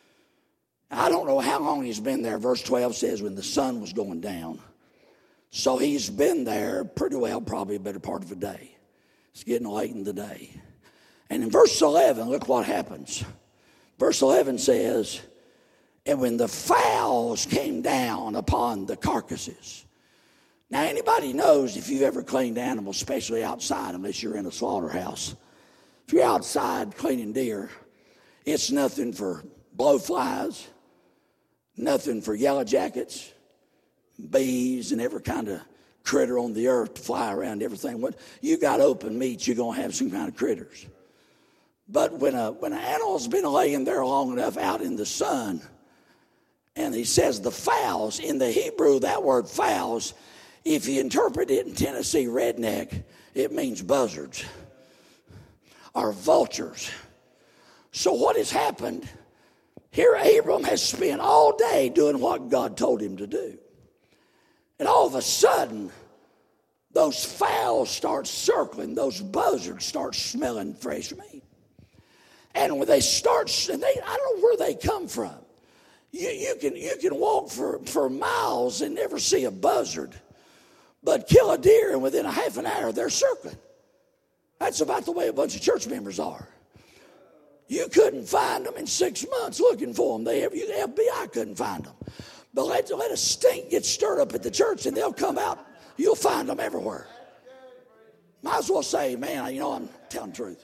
I don't know how long he's been there. Verse twelve says when the sun was going down. So he's been there pretty well, probably a better part of a day. It's getting late in the day. And in verse eleven, look what happens. Verse eleven says, and when the fowls came down upon the carcasses. Now, anybody knows if you've ever cleaned animals, especially outside, unless you're in a slaughterhouse. If you're outside cleaning deer, it's nothing for blowflies, nothing for yellow jackets, bees, and every kind of critter on the earth to fly around everything. When you got open meat, you're going to have some kind of critters. But when a when an animal's been laying there long enough out in the sun, and he says the fowls, in the Hebrew, that word fowls, if you interpret it in Tennessee redneck, it means buzzards or vultures. So what has happened? Here Abram has spent all day doing what God told him to do. And all of a sudden, those fowls start circling. Those buzzards start smelling fresh meat. And when they start, and they, I don't know where they come from. You, you can you can walk for, for miles and never see a buzzard. But kill a deer, and within a half an hour, they're circling. That's about the way a bunch of church members are. You couldn't find them in six months looking for them. The F B I couldn't find them. But let, let a stink get stirred up at the church, and they'll come out. You'll find them everywhere. Might as well say, man, you know, I'm telling the truth.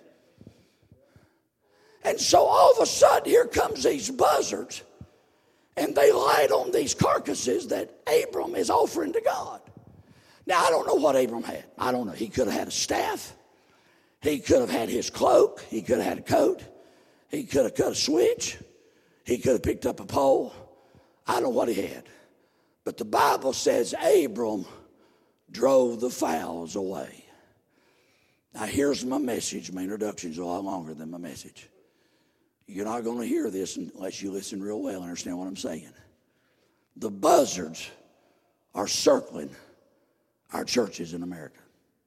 And so all of a sudden, here comes these buzzards, and they light on these carcasses that Abram is offering to God. Now, I don't know what Abram had. I don't know. He could have had a staff. He could have had his cloak. He could have had a coat. He could have cut a switch. He could have picked up a pole. I don't know what he had. But the Bible says Abram drove the fowls away. Now, here's my message. My introduction's a lot longer than my message. You're not going to hear this unless you listen real well and understand what I'm saying. The buzzards are circling our churches in America.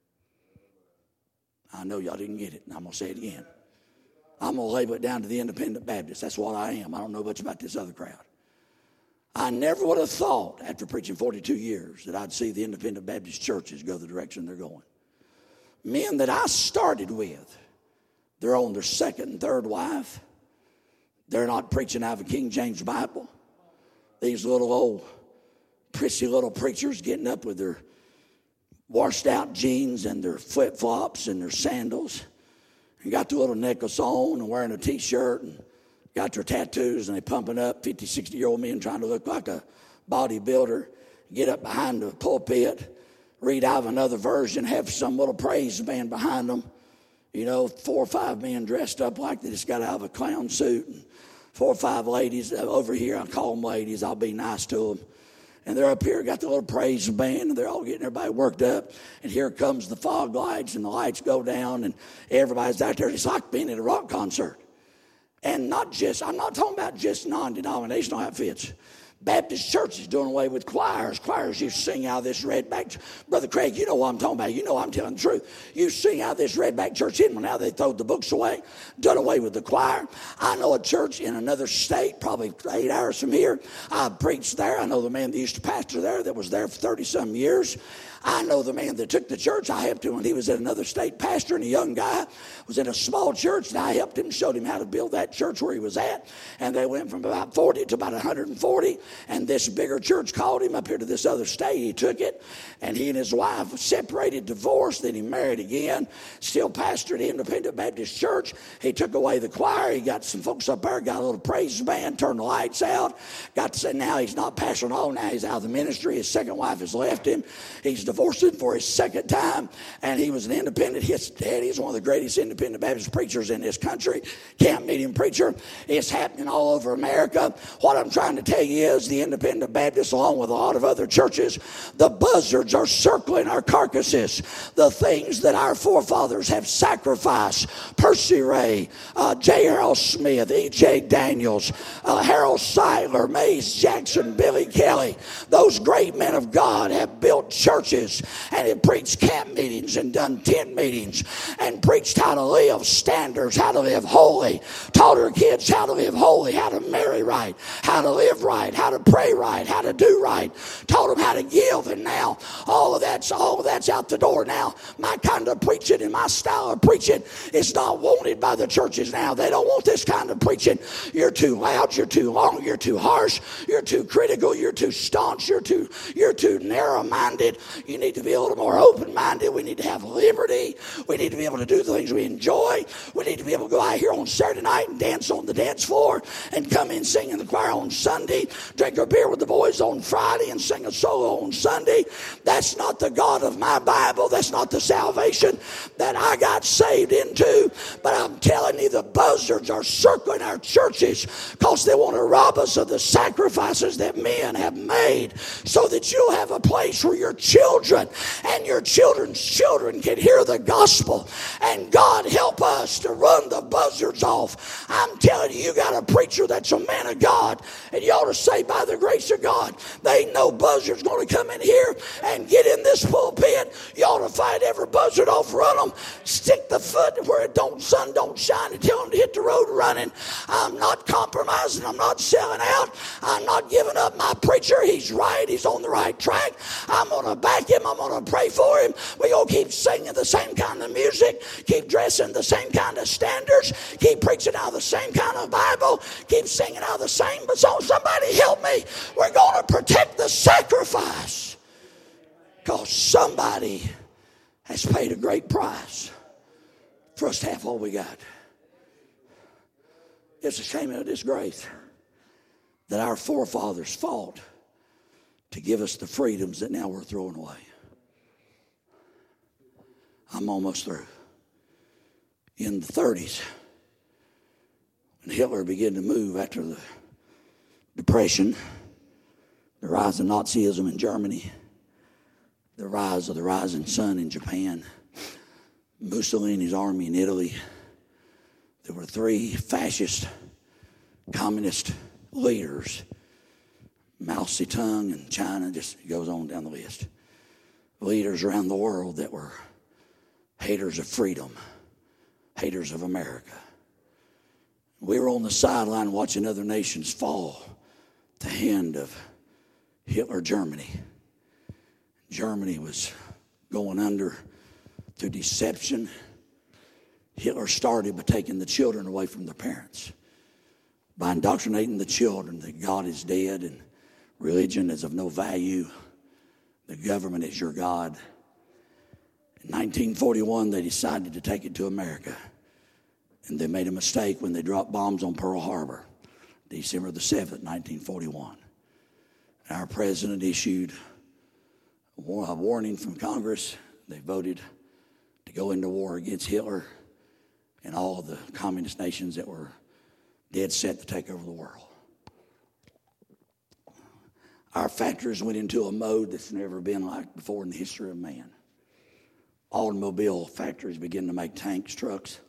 I know y'all didn't get it, and I'm going to say it again. I'm going to label it down to the independent Baptists. That's what I am. I don't know much about this other crowd. I never would have thought, after preaching forty-two years, that I'd see the independent Baptist churches go the direction they're going. Men that I started with, they're on their second and third wife. They're not preaching out of a King James Bible. These little old, prissy little preachers getting up with their washed out jeans and their flip-flops and their sandals. And got the little necklace on and wearing a T-shirt and got their tattoos, and they pumping up fifty, sixty-year-old men trying to look like a bodybuilder, get up behind the pulpit, read out of another version, have some little praise band behind them. You know, four or five men dressed up like they just got out of a clown suit, and four or five ladies over here. I call them ladies. I'll be nice to them. And they're up here, got the little praise band, and they're all getting everybody worked up. And here comes the fog lights, and the lights go down, and everybody's out there. It's like being at a rock concert. And not just, I'm not talking about just non-denominational outfits. Baptist churches doing away with choirs. Choirs used to sing out of this redback. Brother Craig, you know what I'm talking about. You know I'm telling the truth. You sing out of this redback church hymn. Now they throw the books away, done away with the choir. I know a church in another state, probably eight hours from here. I preached there. I know the man that used to pastor there that was there for thirty-some years. I know the man that took the church. I helped him when he was at another state pastor, and a young guy was in a small church, and I helped him, showed him how to build that church where he was at. And they went from about forty to about one hundred forty, and this bigger church called him up here to this other state. He took it, and he and his wife separated, divorced, then he married again, still pastored Independent Baptist Church. He took away the choir. He got some folks up there, got a little praise band, turned the lights out, got to say now he's not pastoring all, now he's out of the ministry. His second wife has left him. He's divorced him for his second time, and he was an independent. His daddy is one of the greatest independent Baptist preachers in this country, camp meeting preacher. It's happening all over America. What I'm trying to tell you is the independent Baptists, along with a lot of other churches, the buzzards are circling our carcasses, the things that our forefathers have sacrificed. Percy Ray, uh, J. Harold Smith, E J. Daniels, uh, Harold Seidler, Mays Jackson, Billy Kelly. Those great men of God have built churches and have preached camp meetings and done tent meetings and preached how to live standards, how to live holy, taught our kids how to live holy, how to marry right, how to live right, how to pray right, how to do right, taught them how to give. And now all of that's all of that's out the door. Now my kind of preaching and my style of preaching is not wanted by the churches now. They don't want this kind of preaching. You're too loud, you're too long, you're too harsh, you're too critical, you're too staunch, you're too you're too narrow-minded. You need to be a little more open-minded. We need to have liberty. We need to be able to do the things we enjoy. We need to be able to go out here on Saturday night and dance on the dance floor and come in sing in the choir on Sunday, drink a beer with the boys on Friday and sing a solo on Sunday. That's not the God of my Bible. That's not the salvation that I got saved into. But I'm telling you, the buzzards are circling our churches because they want to rob us of the sacrifices that men have made so that you'll have a place where your children and your children's children can hear the gospel. And God help us to run the buzzards off. I'm telling you, you got a preacher that's a man of God, and you ought to say, by the grace of God, there ain't no buzzard's going to come in here and get in this pulpit. You ought to fight every buzzard off, run them, stick the foot where it don't, sun don't shine, and tell them to hit the road running. I'm not compromising. I'm not selling out. I'm not giving up my preacher. He's right. He's on the right track. I'm going to back him. I'm going to pray for him. We're going to keep singing the same kind of music, keep dressing the same kind of standards, keep preaching out of the same kind of Bible, keep singing out of the same song. Somebody help me. We're going to protect the sacrifice because somebody has paid a great price for us to have all we got. It's a shame and a disgrace that our forefathers fought to give us the freedoms that now we're throwing away. I'm almost through. In the thirties, when Hitler began to move after the Depression, the rise of Nazism in Germany, the rise of the rising sun in Japan, Mussolini's army in Italy, there were three fascist communist leaders, Mao Zedong in China, just goes on down the list. Leaders around the world that were haters of freedom, haters of America. We were on the sideline watching other nations fall the hand of Hitler Germany. Germany was going under through deception. Hitler started by taking the children away from their parents, by indoctrinating the children that God is dead and religion is of no value. The government is your God. In nineteen forty-one, they decided to take it to America. And they made a mistake when they dropped bombs on Pearl Harbor, December the seventh, nineteen forty-one. Our president issued a warning from Congress. They voted to go into war against Hitler and all of the communist nations that were dead set to take over the world. Our factories went into a mode that's never been like before in the history of man. Automobile factories began to make tanks, trucks.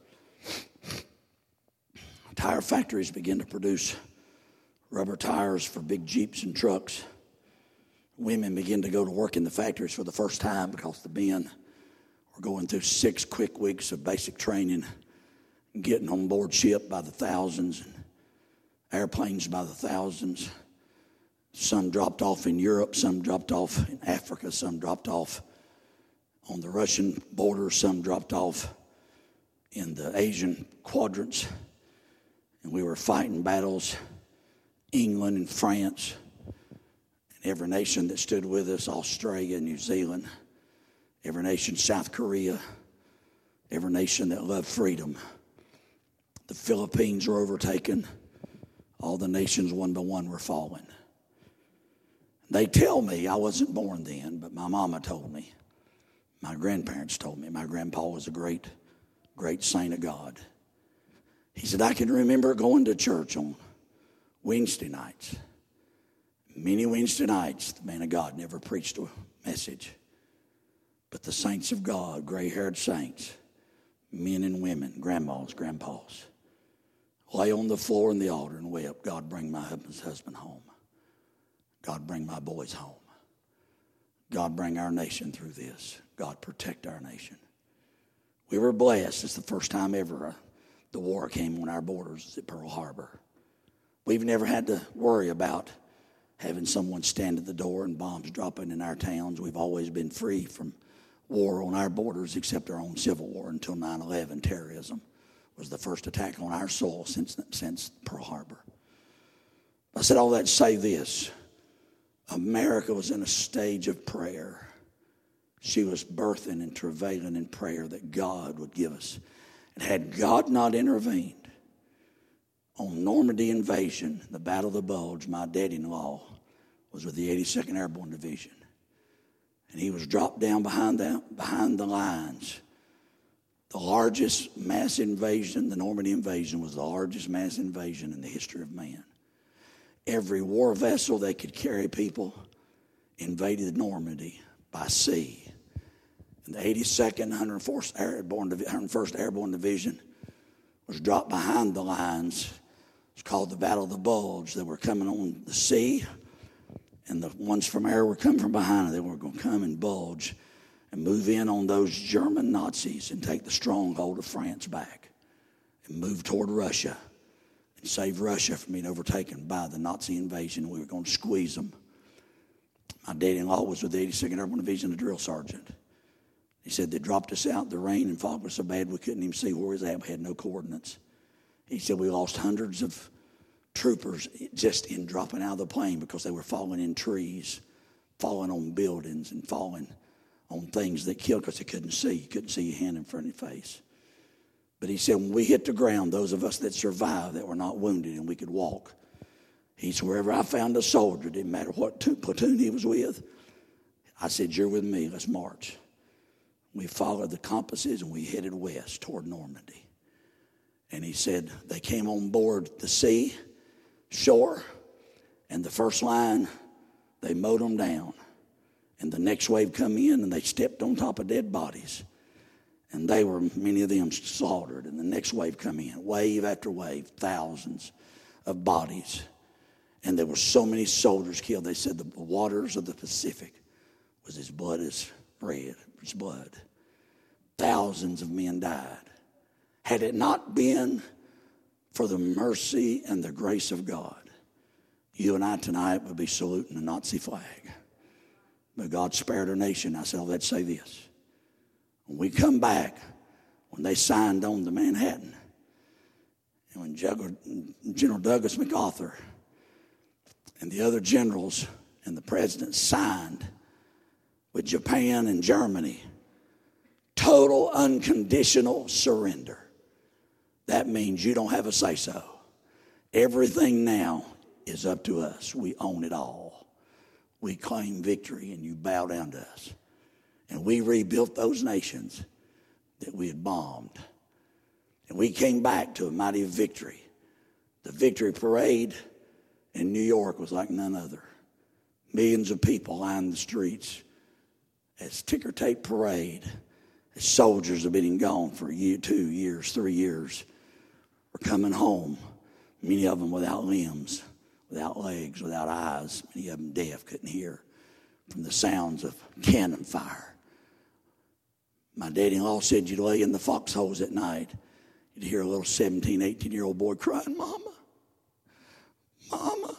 Tire factories began to produce rubber tires for big Jeeps and trucks. Women began to go to work in the factories for the first time because the men were going through six quick weeks of basic training, getting on board ship by the thousands, and airplanes by the thousands. Some dropped off in Europe, some dropped off in Africa, some dropped off on the Russian border, some dropped off in the Asian quadrants. And we were fighting battles, England and France, and every nation that stood with us, Australia, New Zealand, every nation, South Korea, every nation that loved freedom. The Philippines were overtaken. All the nations one by one were falling. They tell me, I wasn't born then, but my mama told me. My grandparents told me. My grandpa was a great, great saint of God. He said, I can remember going to church on Wednesday nights. Many Wednesday nights, the man of God never preached a message. But the saints of God, gray-haired saints, men and women, grandmas, grandpas, lay on the floor in the altar and wept, God, bring my husband home. God, bring my boys home. God, bring our nation through this. God, protect our nation. We were blessed. It's the first time ever uh, the war came on our borders at Pearl Harbor. We've never had to worry about having someone stand at the door and bombs dropping in our towns. We've always been free from war on our borders except our own civil war until nine eleven. Terrorism was the first attack on our soil since, since Pearl Harbor. I said all that to say this. America was in a stage of prayer. She was birthing and travailing in prayer that God would give us. And had God not intervened on Normandy invasion, the Battle of the Bulge, my daddy-in-law was with the eighty-second Airborne Division. And he was dropped down behind the, behind the lines. The largest mass invasion, the Normandy invasion, was the largest mass invasion in the history of man. Every war vessel that could carry people invaded Normandy by sea. And the eighty-second, one hundred fourth Airborne, one hundred first Airborne Division was dropped behind the lines. It's called the Battle of the Bulge. They were coming on the sea, and the ones from air were coming from behind. They were going to come and bulge and move in on those German Nazis and take the stronghold of France back and move toward Russia and save Russia from being overtaken by the Nazi invasion. We were going to squeeze them. My daddy-in-law was with the eighty-second Airborne Division, a drill sergeant. He said they dropped us out. The rain and fog was so bad we couldn't even see where we was at. We had no coordinates. He said we lost hundreds of troopers just in dropping out of the plane because they were falling in trees, falling on buildings, and falling on things that killed because they couldn't see. You couldn't see your hand in front of your face. But he said when we hit the ground, those of us that survived, that were not wounded and we could walk, he said wherever I found a soldier, didn't matter what platoon he was with, I said, you're with me, let's march. We followed the compasses and we headed west toward Normandy. And he said they came on board the sea, shore, and the first line, they mowed them down. And the next wave come in and they stepped on top of dead bodies. And they were, many of them slaughtered. And the next wave come in, wave after wave, thousands of bodies. And there were so many soldiers killed. They said the waters of the Pacific was as blood as red. His blood. Thousands of men died. Had it not been for the mercy and the grace of God, you and I tonight would be saluting the Nazi flag. But God spared our nation. I said, oh, let's say this. When we come back, when they signed on the Manhattan, and when General Douglas MacArthur and the other generals and the president signed with Japan and Germany, total unconditional surrender. That means you don't have a say-so. Everything now is up to us. We own it all. We claim victory and you bow down to us. And we rebuilt those nations that we had bombed. And we came back to a mighty victory. The victory parade in New York was like none other. Millions of people lined the streets as ticker tape parade, as soldiers have been gone for a year, two years, three years, were coming home, many of them without limbs, without legs, without eyes, many of them deaf, couldn't hear from the sounds of cannon fire. My daddy-in-law said you'd lay in the foxholes at night, you'd hear a little seventeen, eighteen-year-old boy crying, Mama, Mama,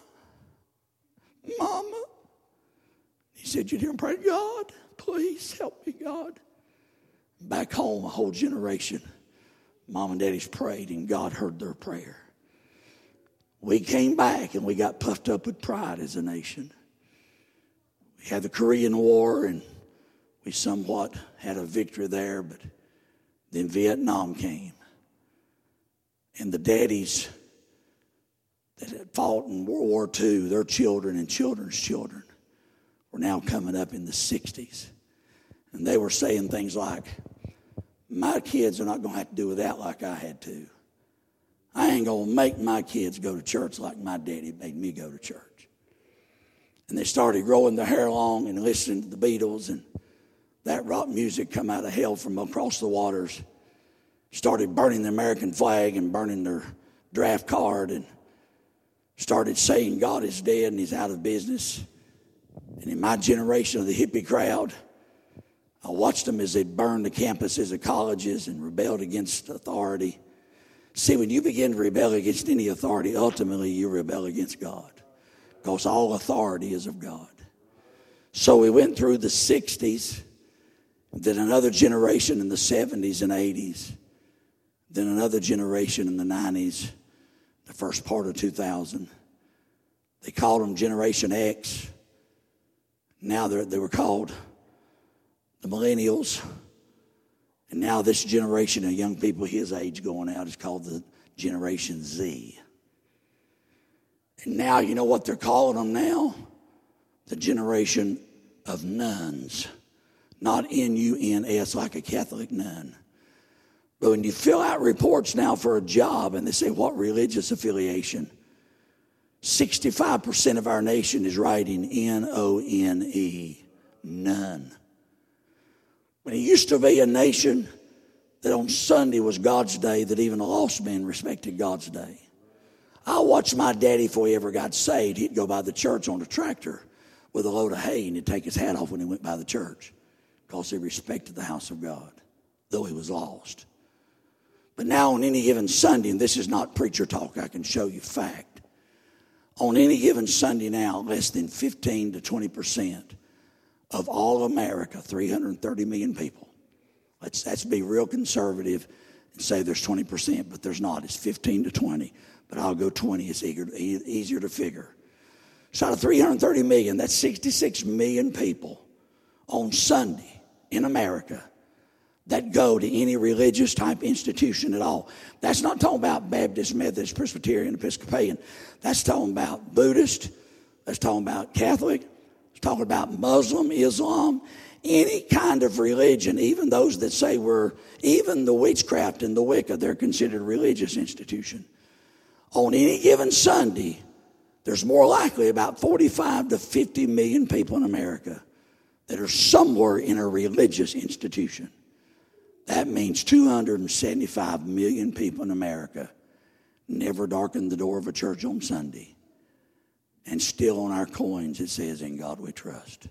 Mama. He said you'd hear him pray, God, please help me, God. Back home, a whole generation, Mom and Daddy's prayed, and God heard their prayer. We came back, and we got puffed up with pride as a nation. We had the Korean War, and we somewhat had a victory there, but then Vietnam came. And the daddies that had fought in World War Two, their children and children's children, were now coming up in the sixties. And they were saying things like, my kids are not going to have to do with that like I had to. I ain't going to make my kids go to church like my daddy made me go to church. And they started growing their hair long and listening to the Beatles, and that rock music come out of hell from across the waters. Started burning the American flag and burning their draft card, and started saying God is dead and he's out of business. And in my generation of the hippie crowd, I watched them as they burned the campuses of colleges and rebelled against authority. See, when you begin to rebel against any authority, ultimately you rebel against God, because all authority is of God. So we went through the sixties, then another generation in the seventies and eighties, then another generation in the nineties, the first part of two thousand. They called them Generation X. Now they were called the millennials. And now this generation of young people his age going out is called the Generation Z. And now you know what they're calling them now? The generation of nuns. Not N U N S like a Catholic nun. But when you fill out reports now for a job and they say what religious affiliation, sixty-five percent of our nation is writing N O N E, none. When it used to be a nation that on Sunday was God's day, that even a lost man respected God's day. I watched my daddy before he ever got saved. He'd go by the church on a tractor with a load of hay, and he'd take his hat off when he went by the church because he respected the house of God, though he was lost. But now on any given Sunday, and this is not preacher talk, I can show you fact. On any given Sunday now, less than fifteen to twenty percent of all America, three hundred thirty million people. Let's, let's be real conservative and say there's twenty percent, but there's not. It's fifteen to twenty, but I'll go twenty. It's easier, easier to figure. So out of three hundred thirty million, that's sixty-six million people on Sunday in America that go to any religious type institution at all. That's not talking about Baptist, Methodist, Presbyterian, Episcopalian. That's talking about Buddhist. That's talking about Catholic. It's talking about Muslim, Islam, any kind of religion, even those that say we're, even the witchcraft and the Wicca, they're considered a religious institution. On any given Sunday, there's more likely about forty-five to fifty million people in America that are somewhere in a religious institution. That means two hundred seventy-five million people in America never darkened the door of a church on Sunday. And still on our coins it says, in God we trust.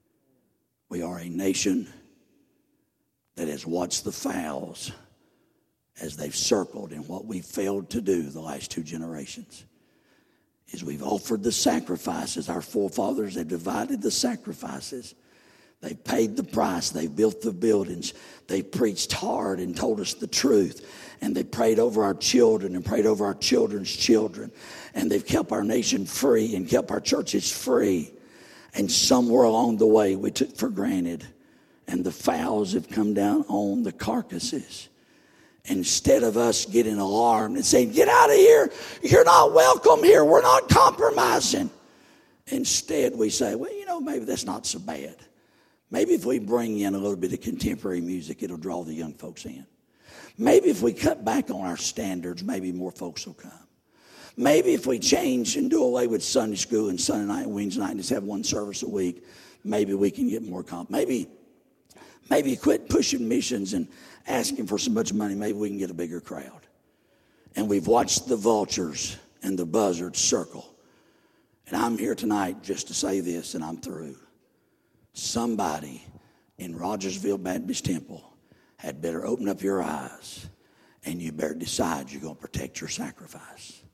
We are a nation that has watched the fowls as they've circled in what we failed to do the last two generations. is we've offered the sacrifices. Our forefathers have divided the sacrifices. They've paid the price. They've built the buildings. They've preached hard and told us the truth. And they prayed over our children and prayed over our children's children. And they've kept our nation free and kept our churches free. And somewhere along the way we took for granted. And the fowls have come down on the carcasses. Instead of us getting alarmed and saying, get out of here. You're not welcome here. We're not compromising. Instead we say, well, you know, maybe that's not so bad. Maybe if we bring in a little bit of contemporary music, it'll draw the young folks in. Maybe if we cut back on our standards, maybe more folks will come. Maybe if we change and do away with Sunday school and Sunday night and Wednesday night and just have one service a week, maybe we can get more comp. Maybe, maybe quit pushing missions and asking for so much money. Maybe we can get a bigger crowd. And we've watched the vultures and the buzzards circle. And I'm here tonight just to say this, and I'm through. Somebody in Rogersville Baptist Temple had better open up your eyes, and you better decide you're going to protect your sacrifice.